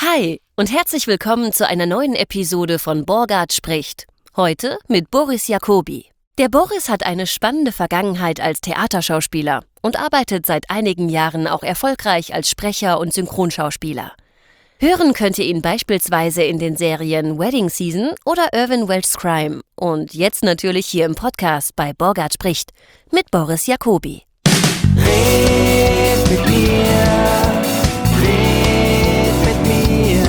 Hi und herzlich willkommen zu einer neuen Episode von Borgard spricht. Heute mit Boris Jacobi. Der Boris hat eine spannende Vergangenheit als Theaterschauspieler und arbeitet seit einigen Jahren auch erfolgreich als Sprecher und Synchronschauspieler. Hören könnt ihr ihn beispielsweise in den Serien Wedding Season oder Irwin Welch's Crime und jetzt natürlich hier im Podcast bei Borgard spricht mit Boris Jacobi. Red mit mir, red mit mir,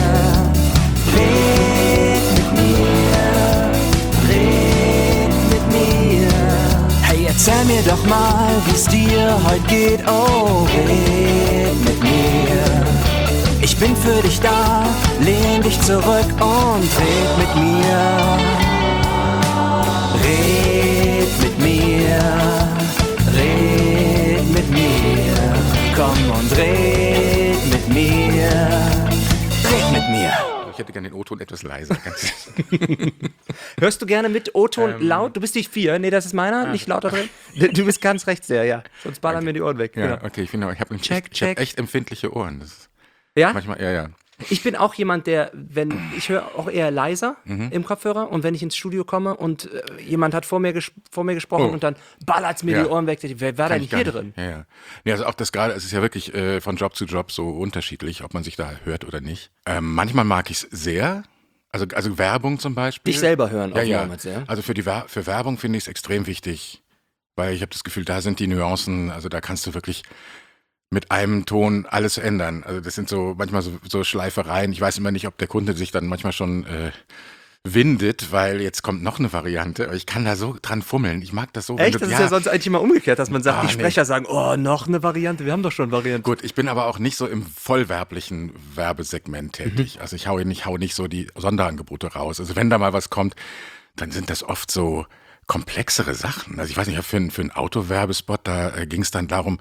red mit mir, red mit mir. Hey, erzähl mir doch mal, wie's dir heute geht, oh, red mit mir. Ich bin für dich da, lehn dich zurück und red mit mir. Red mit mir, red mit mir. Komm und red mit mir, red mit mir. Ich hätte gerne den O-Ton etwas leiser. Hörst du gerne mit O-Ton laut? Du bist die 4. Nee, das ist meiner, nicht lauter drin. Du bist ganz rechts der, ja. Sonst ballern mir die Ohren weg. Ja, Genau. okay, ich finde, ich habe Check. echt empfindliche Ohren. Das Ja? manchmal, ja. Ich bin auch jemand, ich höre auch eher leiser im Kopfhörer und wenn ich ins Studio komme und jemand hat vor mir gesprochen und dann ballert's mir Ja. die Ohren weg, wer war denn Ich gar hier nicht. drin? Ja. Nee, also auch das gerade, es ist ja wirklich von Job zu Job so unterschiedlich, ob man sich da hört oder nicht. Manchmal mag ich es sehr, also Werbung zum Beispiel. Dich selber hören auch Ja. damals, ja? Also für Werbung finde ich es extrem wichtig, weil ich habe das Gefühl, da sind die Nuancen, also da kannst du wirklich mit einem Ton alles ändern. Also das sind so manchmal so Schleifereien. Ich weiß immer nicht, ob der Kunde sich dann manchmal schon windet, weil jetzt kommt noch eine Variante. Aber ich kann da so dran fummeln. Ich mag das so. Echt? Das ist ja sonst eigentlich immer umgekehrt, dass man sagt, die nee. Sprecher sagen, oh, noch eine Variante, wir haben doch schon Variante. Gut, ich bin aber auch nicht so im vollwerblichen Werbesegment tätig. Also ich hau nicht so die Sonderangebote raus. Also wenn da mal was kommt, dann sind das oft so komplexere Sachen. Also ich weiß nicht, für einen Autowerbespot, da ging es dann darum,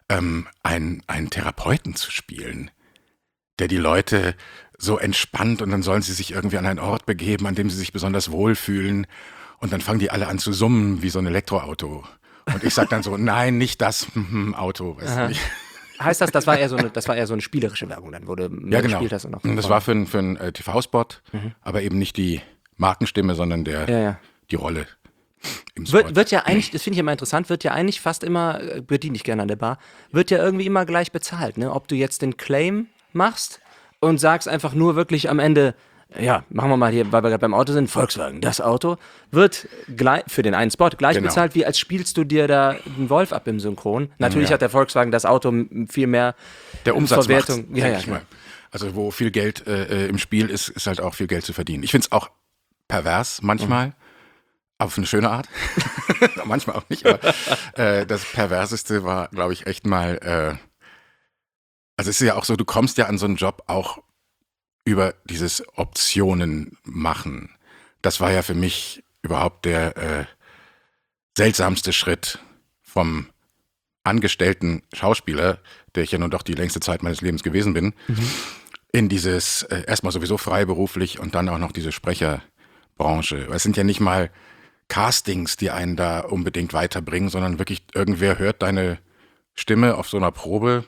einen Therapeuten zu spielen, der die Leute so entspannt und dann sollen sie sich irgendwie an einen Ort begeben, an dem sie sich besonders wohlfühlen und dann fangen die alle an zu summen wie so ein Elektroauto. Und ich sag dann so, nein, nicht das Auto. Weißt du nicht. Heißt das war eher so eine spielerische Werbung, dann wurde Ja, genau. gespielt hast und noch. Und das war für einen TV-Spot, aber eben nicht die Markenstimme, sondern die Rolle im Spot. Wird ja eigentlich, das finde ich immer interessant, wird ja eigentlich fast immer, bediene ich gerne an der Bar, wird ja irgendwie immer gleich bezahlt, ne? Ob du jetzt den Claim machst und sagst einfach nur wirklich am Ende, ja, machen wir mal hier, weil wir gerade beim Auto sind, Volkswagen, das Auto, wird gleich, für den einen Spot gleich Genau. bezahlt, wie als spielst du dir da einen Wolf ab im Synchron. Natürlich hat der Volkswagen das Auto viel mehr Der Umsatz Verwertung. macht's, sag ich mal. Also wo viel Geld im Spiel ist, ist halt auch viel Geld zu verdienen. Ich finde es auch pervers manchmal, auf eine schöne Art. Manchmal auch nicht, aber das Perverseste war, glaube ich, echt mal, also es ist ja auch so, du kommst ja an so einen Job auch über dieses Optionen machen. Das war ja für mich überhaupt der seltsamste Schritt vom angestellten Schauspieler, der ich ja nun doch die längste Zeit meines Lebens gewesen bin, in dieses erstmal sowieso freiberuflich und dann auch noch diese Sprecherbranche. Es sind ja nicht mal Castings, die einen da unbedingt weiterbringen, sondern wirklich irgendwer hört deine Stimme auf so einer Probe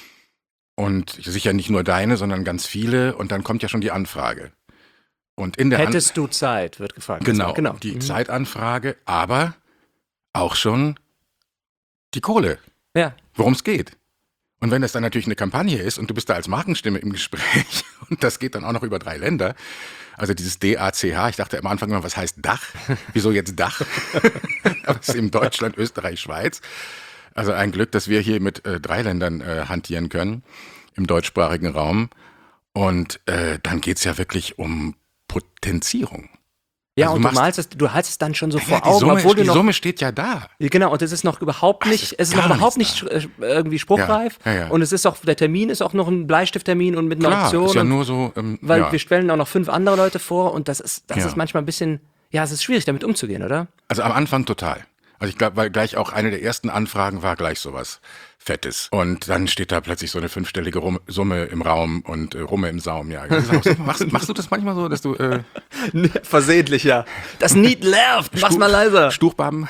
und sicher nicht nur deine, sondern ganz viele und dann kommt ja schon die Anfrage. Und in der Hättest du Zeit, wird gefragt. Genau, genau. die Zeitanfrage, aber auch schon die Kohle, Ja. worum es geht. Und wenn das dann natürlich eine Kampagne ist und du bist da als Markenstimme im Gespräch und das geht dann auch noch über 3 Länder, also dieses DACH, ich dachte am Anfang immer, was heißt Dach? Wieso jetzt Dach? Aber es ist eben Deutschland, Österreich, Schweiz. Also ein Glück, dass wir hier mit 3 Ländern hantieren können im deutschsprachigen Raum. Und dann geht's ja wirklich um Potenzierung. Ja, Also und du du haltst es dann schon so vor Die Augen, Summe, obwohl du die noch. Summe steht ja da. Genau, und es ist noch überhaupt nicht, es ist noch gar überhaupt nichts nicht irgendwie spruchreif. Ja. Und es ist auch, der Termin ist auch noch ein Bleistifttermin und mit einer Klar, Option. ist ja und, nur so, weil ja. wir stellen auch noch 5 andere Leute vor und das ist Ja. manchmal ein bisschen, ja, es ist schwierig damit umzugehen, oder? Also am Anfang total. Also ich glaube, weil gleich auch eine der ersten Anfragen war gleich sowas Fettes. Und dann steht da plötzlich so eine 5-stellige Summe im Raum und Rumme im Saum. Ja. Das ist auch so. Machst du das manchmal so, dass du Versehentlich, ja. Das Niet nervt, mach's mal leiser. Stuchbaben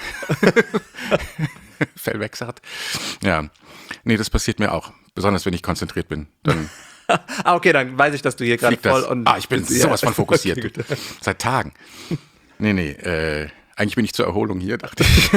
Fell wegsart? Ja. Nee, das passiert mir auch. Besonders wenn ich konzentriert bin. Dann Okay, dann weiß ich, dass du hier gerade voll und... ich bin sowas von fokussiert. Du. Seit Tagen. Nee, eigentlich bin ich zur Erholung hier, dachte ich.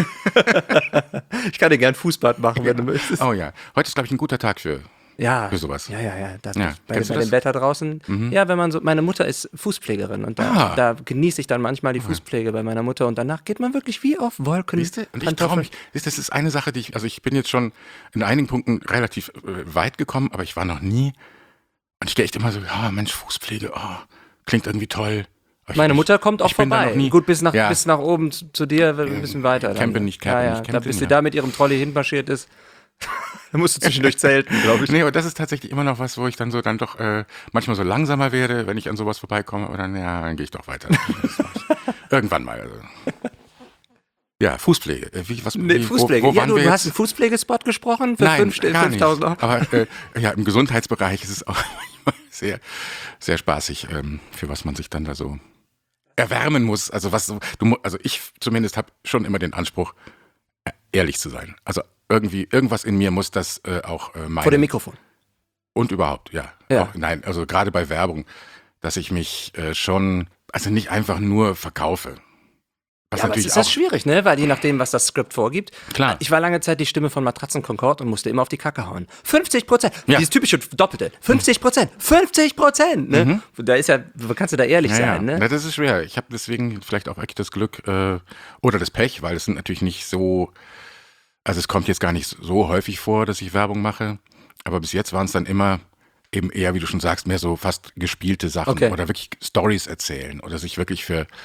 Ich kann dir gern Fußbad machen, wenn du möchtest. Oh ja, heute ist, glaube ich, ein guter Tag für sowas. Ja. Bei Kennst du dem das? Wetter draußen. Ja, wenn man so, meine Mutter ist Fußpflegerin und da genieße ich dann manchmal die Fußpflege bei meiner Mutter und danach geht man wirklich wie auf Wolken. Siehst du? Und ich traue mich, das ist eine Sache, ich bin jetzt schon in einigen Punkten relativ weit gekommen, aber ich war noch nie, und ich gehe echt immer so, Mensch, Fußpflege, klingt irgendwie toll. Meine Mutter kommt auch vorbei. Gut, bis nach oben zu dir, ein bisschen weiter. Campen nicht. Bis sie da mit ihrem Trolley hinmarschiert ist. Da musst du zwischendurch zelten, glaube ich. Nee, aber das ist tatsächlich immer noch was, wo ich dann doch manchmal so langsamer werde, wenn ich an sowas vorbeikomme. Aber dann gehe ich doch weiter. Irgendwann mal. Also. Ja, Fußpflege. Fußpflege. Wo waren wir du hast einen Fußpflegespot gesprochen für 5.000 Euro. Aber im Gesundheitsbereich ist es auch sehr, sehr spaßig, für was man sich dann da so erwärmen muss. Also ich zumindest habe schon immer den Anspruch, ehrlich zu sein. Also irgendwas in mir muss das auch meinen. Vor dem Mikrofon. Und überhaupt, ja. Auch, nein, also gerade bei Werbung, dass ich mich schon, also nicht einfach nur verkaufe. Aber es ist das schwierig, ne? Weil je nachdem, was das Skript vorgibt. Klar. Ich war lange Zeit die Stimme von Matratzen Concord und musste immer auf die Kacke hauen. 50%. Ja. Dieses typische Doppelte. 50%. 50%. Ne? Da ist kannst du da ehrlich sein, ne? Ja, das ist schwer. Ich habe deswegen vielleicht auch echt das Glück oder das Pech, weil es sind natürlich nicht so, also es kommt jetzt gar nicht so häufig vor, dass ich Werbung mache. Aber bis jetzt waren es dann immer eben eher, wie du schon sagst, mehr so fast gespielte Sachen oder wirklich Storys erzählen oder sich wirklich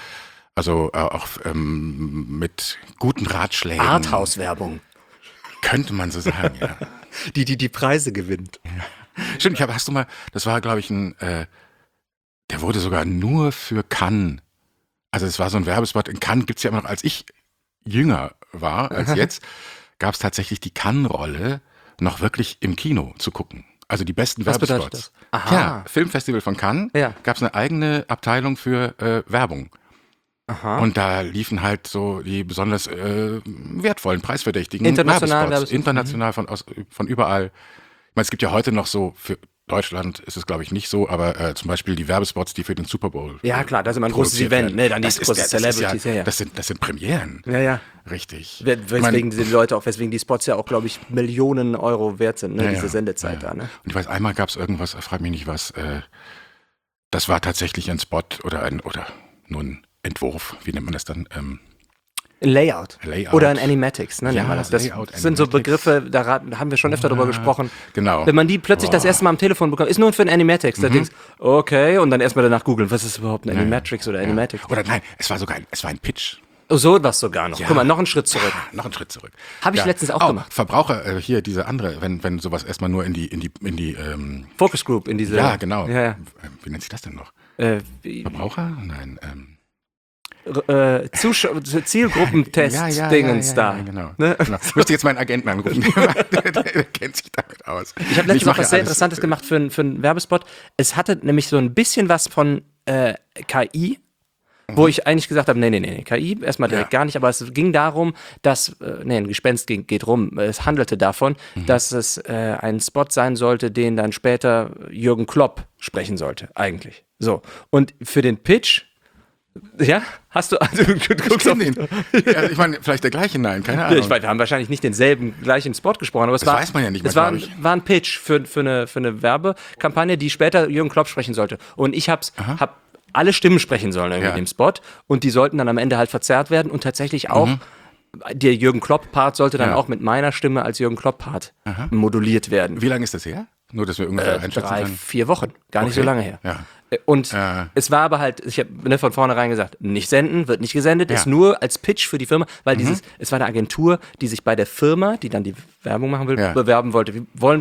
auch mit guten Ratschlägen. Arthouse-Werbung. Könnte man so sagen, ja. Die Preise gewinnt. Ja. Stimmt, hast du mal, das war, glaube ich, der wurde sogar nur für Cannes. Also es war so ein Werbespot. In Cannes gibt es ja immer noch, als ich jünger war als jetzt, gab es tatsächlich die Cannes-Rolle noch wirklich im Kino zu gucken. Also die besten Was Werbespots. bedeutet das? Aha. Ja, Filmfestival von Cannes, gab es eine eigene Abteilung für Werbung. Aha. Und da liefen halt so die besonders wertvollen, preisverdächtigen International Werbespots. International von überall. Ich meine, es gibt ja heute noch so, für Deutschland ist es glaube ich nicht so, aber zum Beispiel die Werbespots, die für den Super Bowl Ja klar, das ist immer ein großes Event, ne? Dann die großen Celebrities. Das sind Premieren. Ja. Richtig. Weswegen die Spots ja auch, glaube ich, Millionen Euro wert sind, ne? Diese Sendezeit da, ne? Und ich weiß, einmal gab es irgendwas, frag mich nicht was, das war tatsächlich ein Spot oder nur ein Entwurf, wie nennt man das dann? Ein Layout. Oder ein Animatics, ne? Ja, das sind so Begriffe, da haben wir schon öfter drüber gesprochen. Genau. Wenn man die plötzlich das erste Mal am Telefon bekommt, ist nur für ein Animatics, da denkst du, okay, und dann erstmal danach googeln, was ist überhaupt ein Animatrix oder Animatics? Oder nein, es war ein Pitch. Oh, so was sogar noch. Ja. Guck mal, noch einen Schritt zurück. Noch einen Schritt zurück. Habe ich letztens auch gemacht. Verbraucher, hier diese andere, wenn sowas erstmal nur in die Focus Group, in diese... Ja, genau. Ja. Wie nennt sich das denn noch? Verbraucher? Nein, Zielgruppentest-Dingens da. Genau. Ne? Genau. Ich müsste jetzt meinen Agenten anrufen, der kennt sich damit aus. Ich habe letztens noch was sehr Interessantes gemacht für einen Werbespot. Es hatte nämlich so ein bisschen was von KI, wo ich eigentlich gesagt habe, nee, KI erstmal direkt gar nicht, aber es ging darum, dass, ein Gespenst geht rum, es handelte davon, dass es ein Spot sein sollte, den dann später Jürgen Klopp sprechen sollte, eigentlich. So, und für den Pitch, ja, hast du, also du guckst auf den. Ja, ich meine, vielleicht der gleiche, nein, keine Ahnung. Wir haben wahrscheinlich nicht denselben gleichen Spot gesprochen, aber das weiß man ja nicht mehr, war ein Pitch für eine Werbekampagne, die später Jürgen Klopp sprechen sollte. Und ich hab alle Stimmen sprechen sollen irgendwie in dem Spot und die sollten dann am Ende halt verzerrt werden und tatsächlich auch der Jürgen Klopp-Part sollte dann auch mit meiner Stimme als Jürgen Klopp-Part moduliert werden. Wie lange ist das her? Nur, dass wir ungefähr einschätzen können. 3-4 Wochen, gar nicht so lange her. Ja. Und es war aber halt, ich habe von vornherein gesagt, nicht senden, wird nicht gesendet, ist nur als Pitch für die Firma, weil es war eine Agentur, die sich bei der Firma, die dann die Werbung machen will, bewerben wollte. Wollen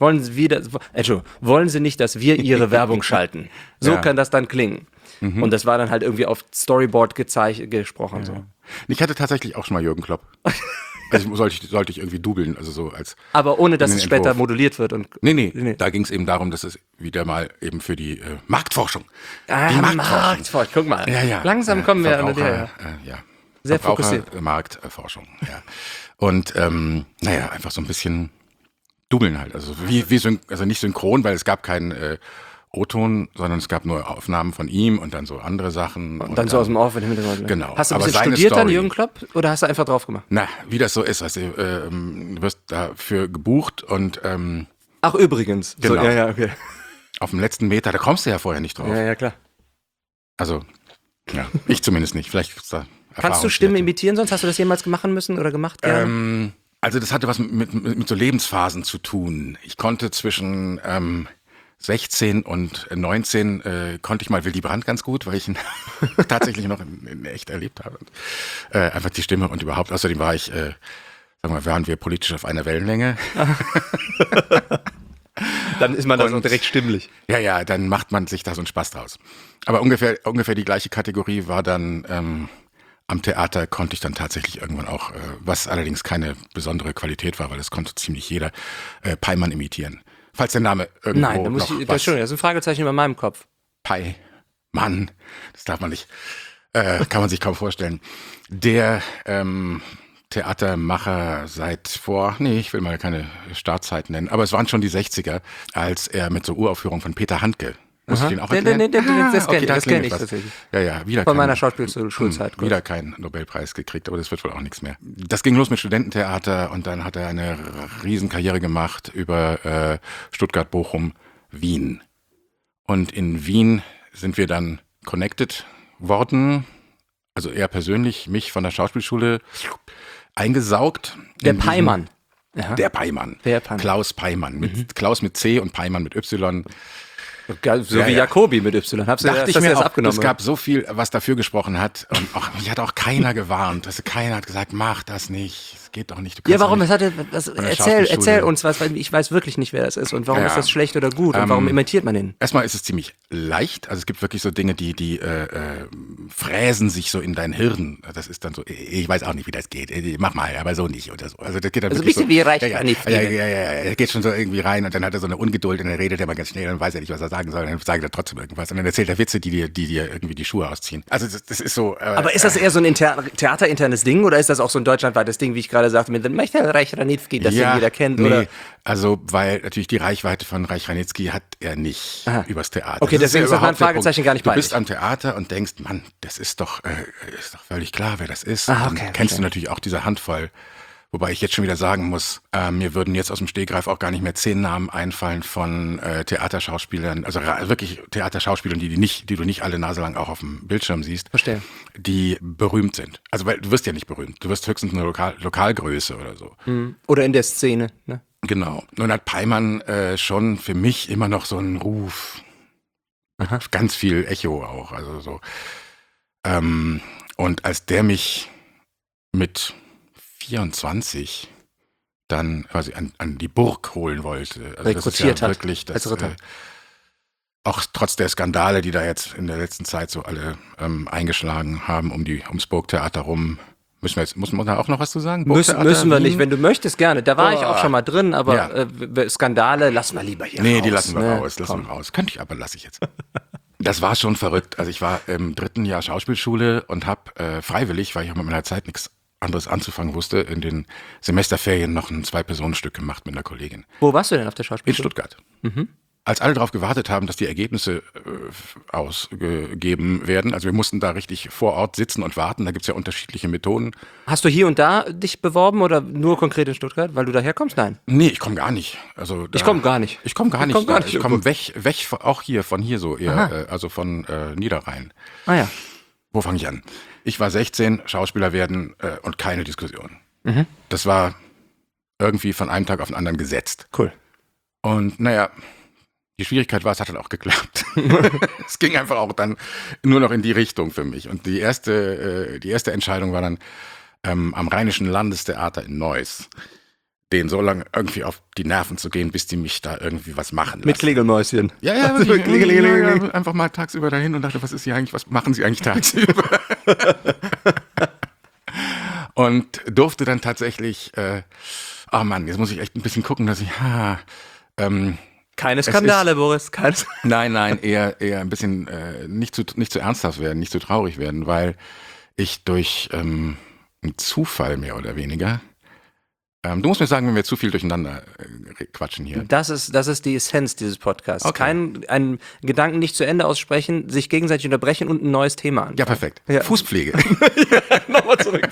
Sie nicht, dass wir Ihre Werbung schalten? So kann das dann klingen. Und das war dann halt irgendwie auf Storyboard gesprochen. Ja. So. Ich hatte tatsächlich auch schon mal Jürgen Klopp. Also sollte ich irgendwie dubeln, also so als. Aber ohne, dass es später moduliert wird. Und Nee. Da ging es eben darum, dass es wieder mal eben für die Marktforschung. Die Marktforschung, guck mal. Ja. Langsam kommen wir an der. Sehr fokussiert. Marktforschung, ja. Und einfach so ein bisschen Dubeln halt. Also also nicht synchron, weil es gab keinen O-Ton, sondern es gab nur Aufnahmen von ihm und dann so andere Sachen. Und dann so aus dem Off in den Hintergrund. Genau. Hast du ein Aber bisschen seine studiert dann, Story- Jürgen Klopp, oder hast du einfach drauf gemacht? Na, wie das so ist. Also, du wirst dafür gebucht und Ach, übrigens. Genau. So, ja, okay. auf dem letzten Meter, da kommst du ja vorher nicht drauf. Ja, klar. Also, ja, ich zumindest nicht. Vielleicht ist da Kannst du Stimmen imitieren sonst? Hast du das jemals machen müssen oder gemacht? Gerne? Also das hatte was mit so Lebensphasen zu tun. Ich konnte zwischen 16 und 19 konnte ich mal Willy Brandt ganz gut, weil ich ihn tatsächlich noch in echt erlebt habe. Und, einfach die Stimme und überhaupt. Außerdem war ich, sagen wir mal, waren wir politisch auf einer Wellenlänge. Dann ist man da so und- direkt stimmlich. Ja, dann macht man sich da so einen Spaß draus. Aber ungefähr die gleiche Kategorie war dann am Theater konnte ich dann tatsächlich irgendwann auch, was allerdings keine besondere Qualität war, weil das konnte ziemlich jeder, Peimann imitieren. Falls der Name irgendwo Nein, da muss noch ich, was... Entschuldigung, das ist ein Fragezeichen über meinem Kopf. Peimann, das darf man nicht, kann man sich kaum vorstellen. Der Theatermacher ich will mal keine Startzeit nennen, aber es waren schon die 60er, als er mit so Uraufführungen von Peter Handke, muss ich den auch erklären? Das Okay, da kenne klingelt ich was. tatsächlich. Ja, wieder Von kein- meiner Schauspielschulzeit. wieder keinen Nobelpreis gekriegt, aber das wird wohl auch nichts mehr. Das ging los mit Studententheater und dann hat er eine Riesenkarriere gemacht über Stuttgart, Bochum, Wien. Und in Wien sind wir dann connected worden, also er persönlich, mich von der Schauspielschule eingesaugt. Der in diesen- Peimann. Ja. Der Peimann. Der Peimann. Klaus Peimann. Klaus mit C und Peimann mit Y. So Ja, wie ja. Jacobi mit Y. Hast du Dachte ich das mir erst auch, abgenommen? es gab so viel, was dafür gesprochen hat. Und auch, mich hat auch keiner gewarnt. Also keiner hat gesagt, mach das nicht. Es geht doch nicht. Du kannst Ja, warum? doch Das nicht. hatte, das, der erzähl Schauspielschule. uns was, weil ich weiß wirklich nicht, wer das ist und warum Ja. ist das schlecht oder gut und warum imitiert man den? Erstmal ist es ziemlich leicht. Also es gibt wirklich so Dinge, die fräsen sich so in dein Hirn. Das ist dann so, ich weiß auch nicht, wie das geht. Mach mal, aber so nicht oder so. Also das geht dann Also wirklich bisschen so, wie Reich ja, Ranitzky. ja, er geht schon so irgendwie rein und dann hat er so eine Ungeduld und dann redet er mal ganz schnell und weiß er nicht, was er sagen soll. Dann sagt er trotzdem irgendwas und dann erzählt er Witze, die dir irgendwie die Schuhe ausziehen. Also das ist so. Aber ist das eher so ein theaterinternes Ding oder ist das auch so ein deutschlandweites Ding, wie ich gerade sagte, mit dem Reich Ranitzky, das ja jeder kennt? Nee, Oder? also weil natürlich die Reichweite von Reich Ranitzky hat er nicht übers Theater. Okay, Das deswegen ist das überhaupt mein der Punkt. Fragezeichen gar nicht bei Du bist dich. am Theater und denkst, Mann, das ist doch völlig klar, wer das ist. Ah, Dann okay, kennst verstehe. du natürlich auch diese Handvoll. Wobei ich jetzt schon wieder sagen muss, mir würden jetzt aus dem Stegreif auch gar nicht mehr 10 Namen einfallen von Theaterschauspielern, also wirklich Theaterschauspielern, die du nicht alle Nase lang auch auf dem Bildschirm siehst, Verstehe. die berühmt sind. Also weil du wirst ja nicht berühmt, du wirst höchstens eine Lokalgröße oder so. Oder in der Szene, ne? Genau. Nun hat Peimann schon für mich immer noch so einen Ruf. Ganz viel Echo auch. Also so. Und als der mich mit 24 dann quasi an die Burg holen wollte. Also Rekrutiert hat, wirklich das, als Ritter. auch trotz der Skandale, die da jetzt in der letzten Zeit so alle eingeschlagen haben ums Burgtheater rum. Muss man da auch noch was zu sagen? Müssen Burgtheater wir Wien? nicht, wenn du möchtest, gerne. Da war ich auch Boah. schon mal drin, aber Ja. Skandale lassen wir lieber hier Nee, raus. die lassen wir ne? raus. Komm. Könnte ich, aber lasse ich jetzt. Das war schon verrückt. Also ich war im 3. Jahr Schauspielschule und habe freiwillig, weil ich auch mit meiner Zeit nichts anderes anzufangen wusste, in den Semesterferien noch ein 2-Personen-Stück gemacht mit einer Kollegin. Wo warst du denn auf der In Schauspielschule? Stuttgart. Als alle darauf gewartet haben, dass die Ergebnisse ausgegeben werden, also wir mussten da richtig vor Ort sitzen und warten, da gibt's ja unterschiedliche Methoden. Hast du hier und da dich beworben oder nur konkret in Stuttgart, weil du daher kommst? Nein. Nee, ich komme gar nicht. Also Ich komme gar nicht. Ich komme gar Ich nicht. komm gar nicht. Ich komme weg auch von hier so eher, also von Niederrhein. Ah ja. Wo fange ich an? Ich war 16, Schauspieler werden und keine Diskussion. Das war irgendwie von einem Tag auf den anderen gesetzt. Cool. Und naja, die Schwierigkeit war, es hat dann auch geklappt. Es ging einfach auch dann nur noch in die Richtung für mich. Und die erste Entscheidung war dann am Rheinischen Landestheater in Neuss, denen so lange irgendwie auf die Nerven zu gehen, bis die mich da irgendwie was machen lassen. Mit Klingelmäuschen. Ja, wirklich. Ja, einfach mal tagsüber dahin und dachte, was machen Sie eigentlich tagsüber? Und durfte dann tatsächlich, oh Mann, jetzt muss ich echt ein bisschen gucken, dass ich, Keine Skandale, Boris. nein, eher ein bisschen nicht zu ernsthaft werden, nicht zu traurig werden, weil ich durch einen Zufall mehr oder weniger Du musst mir sagen, wenn wir zu viel durcheinander quatschen hier. Das ist die Essenz dieses Podcasts. Okay. Einen Gedanken nicht zu Ende aussprechen, sich gegenseitig unterbrechen und ein neues Thema anfangen. Ja, perfekt. Ja. Fußpflege. Nochmal zurück.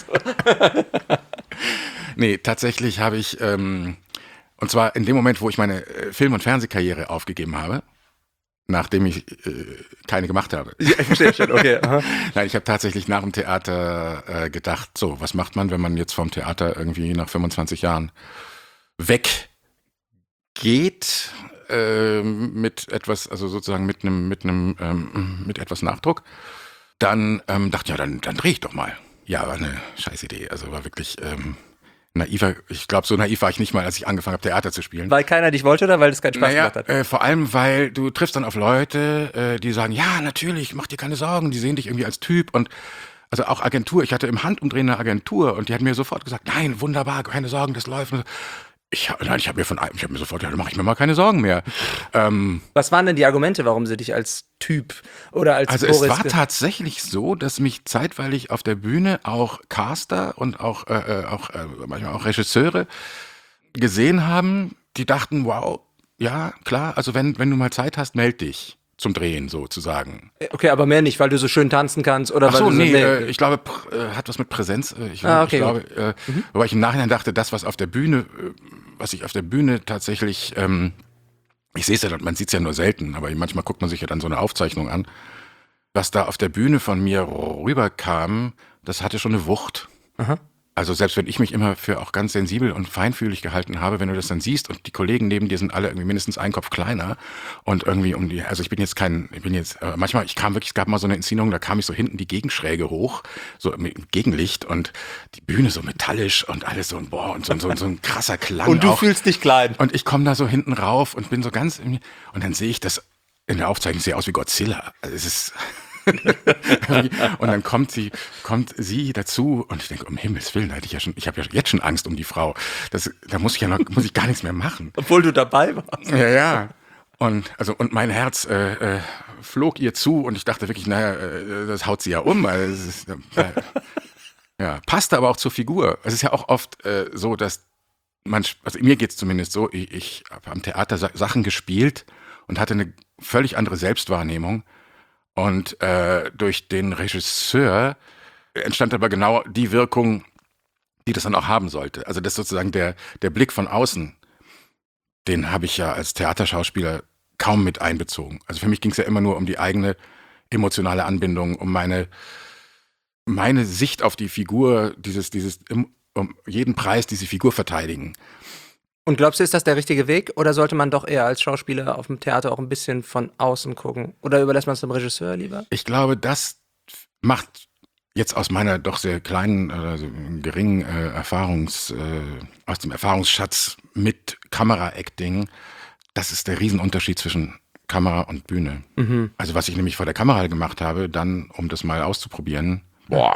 Nee, tatsächlich habe ich, und zwar in dem Moment, wo ich meine Film- und Fernsehkarriere aufgegeben habe, nachdem ich keine gemacht habe. Ja, ich verstehe schon, okay. Aha. Nein, ich habe tatsächlich nach dem Theater gedacht, so, was macht man, wenn man jetzt vom Theater irgendwie nach 25 Jahren weggeht mit etwas, also sozusagen mit etwas Nachdruck. Dann dachte ich, ja, dann drehe ich doch mal. Ja, war eine scheiß Idee. Also war wirklich naiver. Ich glaube, so naiv war ich nicht mal, als ich angefangen habe, Theater zu spielen. Weil keiner dich wollte oder weil es keinen Spaß gemacht hat? Vor allem, weil du triffst dann auf Leute, die sagen, ja, natürlich, mach dir keine Sorgen, die sehen dich irgendwie als Typ und also auch Agentur. Ich hatte im Handumdrehen eine Agentur und die hat mir sofort gesagt, nein, wunderbar, keine Sorgen, das läuft. Ich habe mir sofort, ja, da mache ich mir mal keine Sorgen mehr. Was waren denn die Argumente, warum sie dich als Typ oder als Also Boris es war tatsächlich so, dass mich zeitweilig auf der Bühne auch Caster und auch manchmal auch Regisseure gesehen haben, die dachten, wow, ja, klar, also wenn du mal Zeit hast, meld dich zum Drehen sozusagen. Okay, aber mehr nicht, weil du so schön tanzen kannst oder Ach so, weil du ich glaube, hat was mit Präsenz. Okay. Wobei ich im Nachhinein dachte, das, was ich auf der Bühne tatsächlich, ich sehe es ja, man sieht es ja nur selten, aber manchmal guckt man sich ja dann so eine Aufzeichnung an. Was da auf der Bühne von mir rüberkam, das hatte schon eine Wucht. Aha. Also selbst wenn ich mich immer für auch ganz sensibel und feinfühlig gehalten habe, wenn du das dann siehst und die Kollegen neben dir sind alle irgendwie mindestens einen Kopf kleiner und irgendwie also manchmal, es gab mal so eine Inszenierung, da kam ich so hinten die Gegenschräge hoch, so mit Gegenlicht und die Bühne so metallisch und alles so, boah, und so ein krasser Klang. Und du auch. fühlst dich klein. Und ich komme da so hinten rauf und bin so ganz und dann sehe ich das in der Aufzeichnung, sehe aus wie Godzilla. Also es ist und dann kommt sie dazu und ich denke, um Himmels Willen, ich habe ja jetzt schon Angst um die Frau. Da muss ich gar nichts mehr machen. Obwohl du dabei warst. Ja. Und mein Herz flog ihr zu und ich dachte wirklich, naja, das haut sie ja um. Also ja, passte aber auch zur Figur. Es ist ja auch oft so, dass also mir geht es zumindest so, ich habe am Theater Sachen gespielt und hatte eine völlig andere Selbstwahrnehmung. Und durch den Regisseur entstand aber genau die Wirkung, die das dann auch haben sollte. Also das sozusagen der Blick von außen, den habe ich ja als Theaterschauspieler kaum mit einbezogen. Also für mich ging es ja immer nur um die eigene emotionale Anbindung, um meine Sicht auf die Figur, um jeden Preis diese Figur verteidigen. Und glaubst du, ist das der richtige Weg? Oder sollte man doch eher als Schauspieler auf dem Theater auch ein bisschen von außen gucken? Oder überlässt man es dem Regisseur lieber? Ich glaube, das macht jetzt aus meiner doch sehr kleinen, geringen aus dem Erfahrungsschatz mit Kamera-Acting, das ist der Riesenunterschied zwischen Kamera und Bühne. Mhm. Also was ich nämlich vor der Kamera gemacht habe, dann, um das mal auszuprobieren, boah.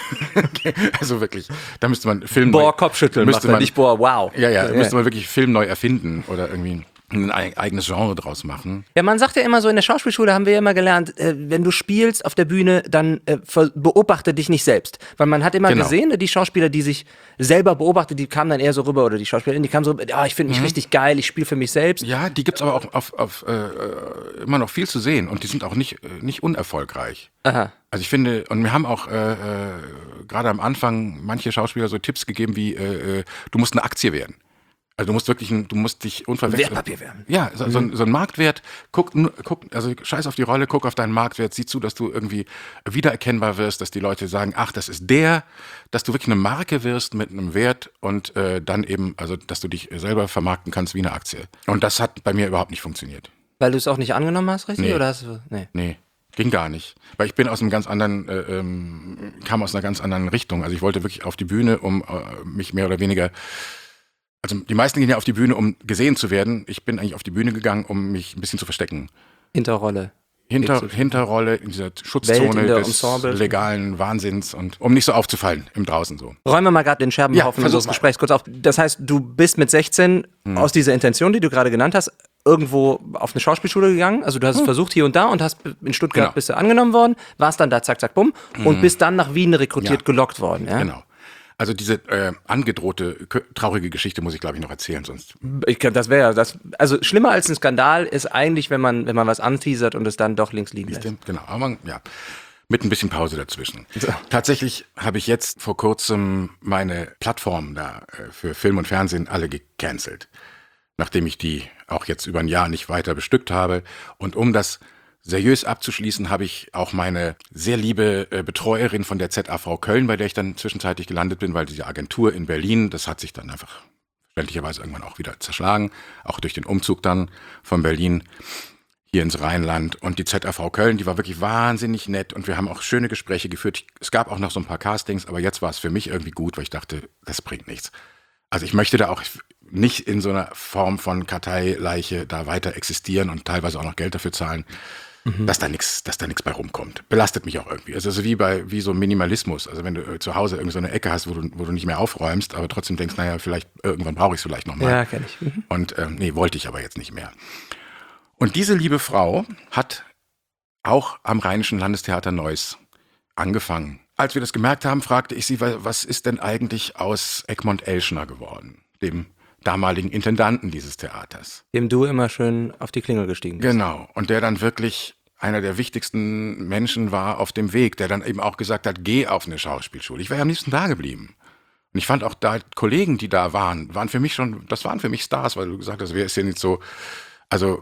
Also wirklich, da müsste man Film Kopfschütteln müsste man nicht wow. Ja, müsste man wirklich Film neu erfinden oder irgendwie ein eigenes Genre draus machen. Ja, man sagt ja immer so, in der Schauspielschule haben wir ja immer gelernt, wenn du spielst auf der Bühne, dann beobachte dich nicht selbst. Weil man hat immer gesehen, die Schauspieler, die sich selber beobachten, die kamen dann eher so rüber, oder die Schauspielerinnen, die kamen so, ich finde mich richtig geil, ich spiele für mich selbst. Ja, die gibt's aber auch auf immer noch viel zu sehen und die sind auch nicht unerfolgreich. Aha. Also ich finde, und mir haben auch gerade am Anfang manche Schauspieler so Tipps gegeben wie, du musst eine Aktie werden. Also du musst dich unverwechseln. Wertpapier werden. Ja, so ein Marktwert, guck, also scheiß auf die Rolle, guck auf deinen Marktwert, sieh zu, dass du irgendwie wiedererkennbar wirst, dass die Leute sagen, ach, das ist dass du wirklich eine Marke wirst mit einem Wert und dann eben, also dass du dich selber vermarkten kannst wie eine Aktie. Und das hat bei mir überhaupt nicht funktioniert. Weil du es auch nicht angenommen hast, richtig? Nee. Oder hast du, Nee. Ging gar nicht. Weil ich bin aus einem ganz anderen, kam aus einer ganz anderen Richtung. Also ich wollte wirklich auf die Bühne, um mich mehr oder weniger, also die meisten gehen ja auf die Bühne, um gesehen zu werden. Ich bin eigentlich auf die Bühne gegangen, um mich ein bisschen zu verstecken. Hinterrolle. Hinterrolle, in dieser Schutzzone des Ensembles. legalen Wahnsinns und um nicht so aufzufallen im Draußen so. Räumen wir mal gerade den Scherbenhaufen unseres Gesprächs kurz auf. Das heißt, du bist mit 16 aus dieser Intention, die du gerade genannt hast, irgendwo auf eine Schauspielschule gegangen, also du hast es versucht hier und da und hast in Stuttgart bist du angenommen worden, warst dann da zack, zack, bumm und bist dann nach Wien rekrutiert, gelockt worden. Ja? Genau. Also diese angedrohte, traurige Geschichte muss ich, glaube ich, noch erzählen, sonst. Das wäre das. Also schlimmer als ein Skandal ist eigentlich, wenn man was anteasert und es dann doch links liegen lässt. Genau, aber ja, mit ein bisschen Pause dazwischen. So. Tatsächlich habe ich jetzt vor kurzem meine Plattformen da für Film und Fernsehen alle gecancelt, nachdem ich die auch jetzt über ein Jahr nicht weiter bestückt habe. Und um das seriös abzuschließen, habe ich auch meine sehr liebe Betreuerin von der ZAV Köln, bei der ich dann zwischenzeitlich gelandet bin, weil diese Agentur in Berlin, das hat sich dann einfach verständlicherweise irgendwann auch wieder zerschlagen, auch durch den Umzug dann von Berlin hier ins Rheinland. Und die ZAV Köln, die war wirklich wahnsinnig nett und wir haben auch schöne Gespräche geführt. Es gab auch noch so ein paar Castings, aber jetzt war es für mich irgendwie gut, weil ich dachte, das bringt nichts. Also ich möchte da auch nicht in so einer Form von Karteileiche da weiter existieren und teilweise auch noch Geld dafür zahlen, dass da nichts bei rumkommt. Belastet mich auch irgendwie. Also wie so Minimalismus. Also wenn du zu Hause irgend so eine Ecke hast, wo du nicht mehr aufräumst, aber trotzdem denkst, naja, vielleicht irgendwann brauche ich es vielleicht nochmal. Ja, kenn ich. Und nee, wollte ich aber jetzt nicht mehr. Und diese liebe Frau hat auch am Rheinischen Landestheater Neuss angefangen. Als wir das gemerkt haben, fragte ich sie, was ist denn eigentlich aus Egmont Elschner geworden, dem damaligen Intendanten dieses Theaters. Dem du immer schön auf die Klingel gestiegen bist. Genau, und der dann wirklich einer der wichtigsten Menschen war auf dem Weg, der dann eben auch gesagt hat, geh auf eine Schauspielschule. Ich wäre am liebsten da geblieben. Und ich fand auch da Kollegen, die da waren für mich Stars, weil du gesagt hast, wer ist hier nicht so, also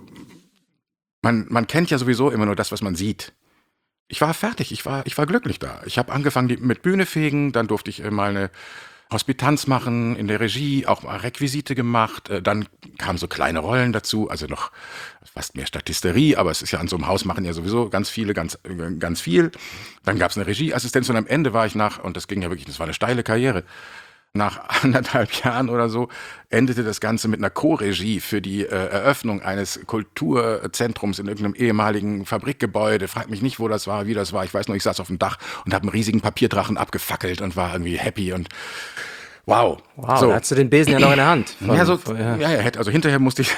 man kennt ja sowieso immer nur das, was man sieht. Ich war fertig, ich war glücklich da. Ich habe angefangen mit Bühne fegen, dann durfte ich mal eine Hospitanz machen in der Regie, auch mal Requisite gemacht, dann kamen so kleine Rollen dazu, also noch fast mehr Statisterie, aber es ist ja an so einem Haus machen ja sowieso ganz viele, ganz viel. Dann gab es eine Regieassistenz und am Ende war ich und das ging ja wirklich, das war eine steile Karriere, nach 1,5 Jahren oder so endete das Ganze mit einer Co-Regie für die Eröffnung eines Kulturzentrums in irgendeinem ehemaligen Fabrikgebäude. Frag mich nicht, wo das war, wie das war. Ich weiß nur, ich saß auf dem Dach und habe einen riesigen Papierdrachen abgefackelt und war irgendwie happy und wow. So. Da hast du den Besen ja noch in der Hand. Also hinterher musste ich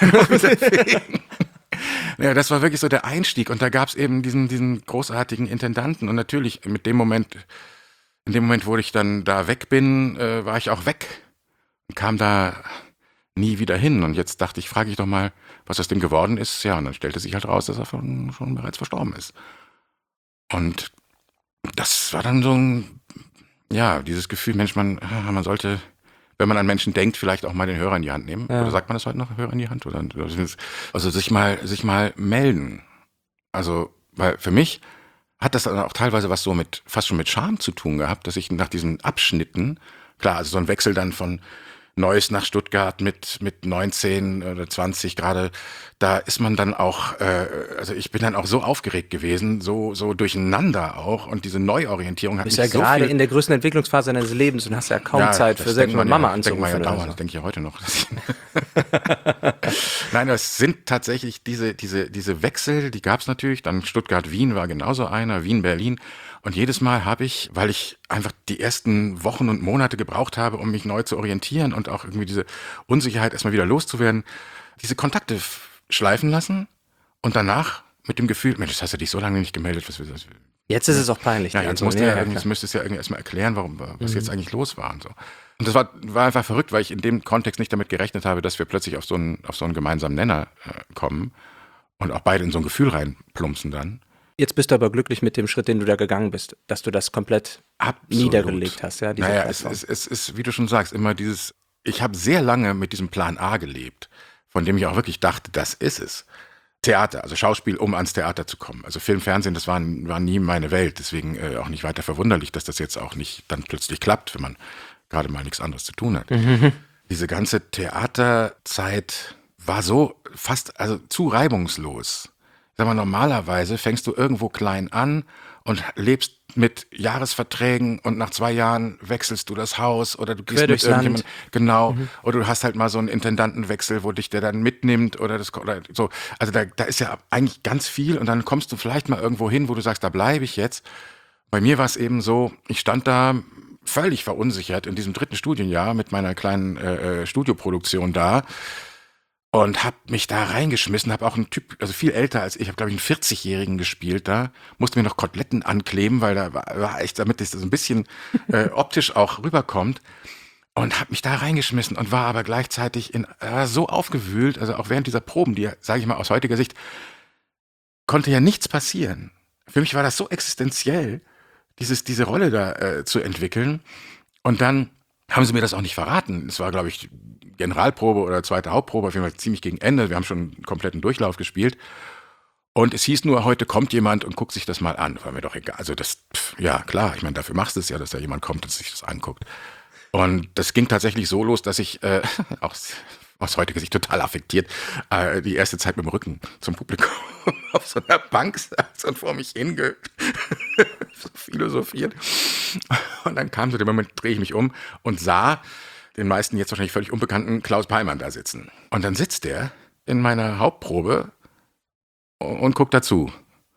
ja, das war wirklich so der Einstieg und da gab es eben diesen großartigen Intendanten und natürlich in dem Moment, wo ich dann da weg bin, war ich auch weg und kam da nie wieder hin. Und jetzt dachte ich, frage ich doch mal, was aus dem geworden ist. Ja, und dann stellte sich halt raus, dass er schon bereits verstorben ist. Und das war dann so dieses Gefühl, Mensch, man sollte, wenn man an Menschen denkt, vielleicht auch mal den Hörer in die Hand nehmen. Ja. Oder sagt man das heute noch, Hörer in die Hand? Also sich mal melden. Also, weil für mich hat das dann auch teilweise was so fast schon mit Scham zu tun gehabt, dass ich nach diesen Abschnitten, klar, also so ein Wechsel dann von Neuss nach Stuttgart mit 19 oder 20 gerade, da ist man dann auch, also ich bin dann auch so aufgeregt gewesen, so durcheinander auch und diese Neuorientierung hat mich so viel... Du bist ja gerade in der größten Entwicklungsphase deines Lebens und hast ja kaum Zeit für selbst mit Mama anzurufen. Das denke ich ja heute noch. Nein, das sind tatsächlich diese Wechsel, die gab es natürlich, dann Stuttgart-Wien war genauso einer, Wien-Berlin. Und jedes Mal habe ich, weil ich einfach die ersten Wochen und Monate gebraucht habe, um mich neu zu orientieren und auch irgendwie diese Unsicherheit erstmal wieder loszuwerden, diese Kontakte schleifen lassen und danach mit dem Gefühl, Mensch, das hast du dich so lange nicht gemeldet. Jetzt ist es auch peinlich. Ja, jetzt müsstest du ja irgendwie erstmal erklären, was jetzt eigentlich los war und so. Und das war einfach verrückt, weil ich in dem Kontext nicht damit gerechnet habe, dass wir plötzlich auf so einen gemeinsamen Nenner kommen und auch beide in so ein Gefühl reinplumpsen dann. Jetzt bist du aber glücklich mit dem Schritt, den du da gegangen bist, dass du das komplett niedergelegt hast. Ja, es ist, wie du schon sagst, immer ich habe sehr lange mit diesem Plan A gelebt, von dem ich auch wirklich dachte, das ist es. Theater, also Schauspiel, um ans Theater zu kommen. Also Film, Fernsehen, das war nie meine Welt, deswegen auch nicht weiter verwunderlich, dass das jetzt auch nicht dann plötzlich klappt, wenn man gerade mal nichts anderes zu tun hat. Diese ganze Theaterzeit war so zu reibungslos. Sag mal, normalerweise fängst du irgendwo klein an und lebst mit Jahresverträgen und nach 2 Jahren wechselst du das Haus oder du gehst mit irgendjemandem, genau, oder du hast halt mal so einen Intendantenwechsel, der dann mitnimmt oder so. Also da ist ja eigentlich ganz viel und dann kommst du vielleicht mal irgendwo hin, wo du sagst, da bleibe ich jetzt. Bei mir war es eben so, ich stand da völlig verunsichert in diesem 3. Studienjahr mit meiner kleinen Studioproduktion da und habe mich da reingeschmissen, habe auch einen Typ, also viel älter als ich, habe glaube ich einen 40-Jährigen gespielt da, musste mir noch Koteletten ankleben, weil da war echt, damit das so ein bisschen optisch auch rüberkommt. Und habe mich da reingeschmissen und war aber gleichzeitig so aufgewühlt, also auch während dieser Proben, die, sage ich mal aus heutiger Sicht, konnte ja nichts passieren. Für mich war das so existenziell, diese Rolle da zu entwickeln. Und dann haben sie mir das auch nicht verraten. Es war, glaube ich, Generalprobe oder zweite Hauptprobe, auf jeden Fall ziemlich gegen Ende. Wir haben schon einen kompletten Durchlauf gespielt. Und es hieß nur, heute kommt jemand und guckt sich das mal an. War mir doch egal. Also ja klar, ich meine, dafür machst du es ja, dass da jemand kommt und sich das anguckt. Und das ging tatsächlich so los, dass ich auch aus heutiger Sicht total affektiert die erste Zeit mit dem Rücken zum Publikum auf so einer Bank saß und vor mich so philosophiert. Und dann kam so der Moment, drehe ich mich um und sah den meisten jetzt wahrscheinlich völlig unbekannten Klaus Peimann da sitzen. Und dann sitzt der in meiner Hauptprobe und guckt dazu.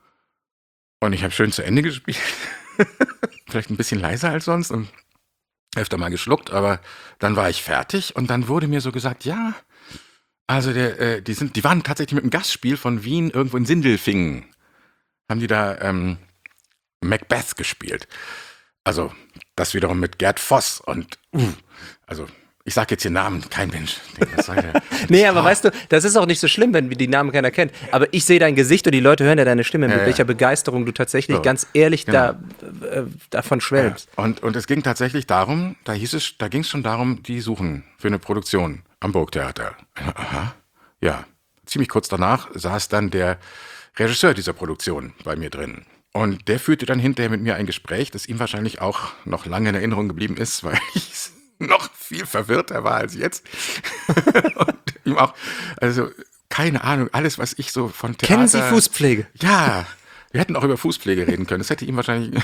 Und ich habe schön zu Ende gespielt. Vielleicht ein bisschen leiser als sonst und öfter mal geschluckt, aber dann war ich fertig und dann wurde mir so gesagt, ja, also die waren tatsächlich mit einem Gastspiel von Wien irgendwo in Sindelfingen. Haben die da Macbeth gespielt. Also das wiederum mit Gerd Voss und also ich sag jetzt hier Namen, kein Mensch. Was soll der? Nee, aber weißt du, das ist auch nicht so schlimm, wenn die Namen keiner kennt. Aber ich sehe dein Gesicht und die Leute hören ja deine Stimme, mit welcher Begeisterung du tatsächlich So, ganz ehrlich genau. davon schwelmst. Ja. Und es ging tatsächlich darum, da ging es schon darum, die suchen für eine Produktion am Burgtheater. Aha, ja. Ziemlich kurz danach saß dann der Regisseur dieser Produktion bei mir drin. Und der führte dann hinterher mit mir ein Gespräch, das ihm wahrscheinlich auch noch lange in Erinnerung geblieben ist, weil ich noch viel verwirrter war als jetzt. Und ihm auch, also keine Ahnung, alles, was ich so von Theater... Kennen Sie Fußpflege? Ja, wir hätten auch über Fußpflege reden können. Das hätte ihm wahrscheinlich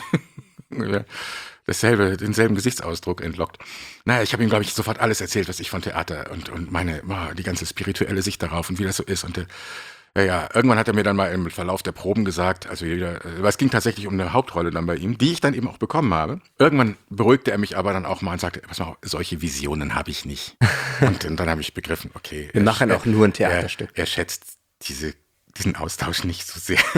denselben Gesichtsausdruck entlockt. Naja, ich habe ihm, glaube ich, sofort alles erzählt, was ich von Theater und die ganze spirituelle Sicht darauf und wie das so ist. Und irgendwann hat er mir dann mal im Verlauf der Proben gesagt, weil es ging tatsächlich um eine Hauptrolle dann bei ihm, die ich dann eben auch bekommen habe. Irgendwann beruhigte er mich aber dann auch mal und sagte, pass mal auf, solche Visionen habe ich nicht. Und dann habe ich begriffen, okay. Wir machen auch nur ein Theaterstück. Er schätzt diesen Austausch nicht so sehr.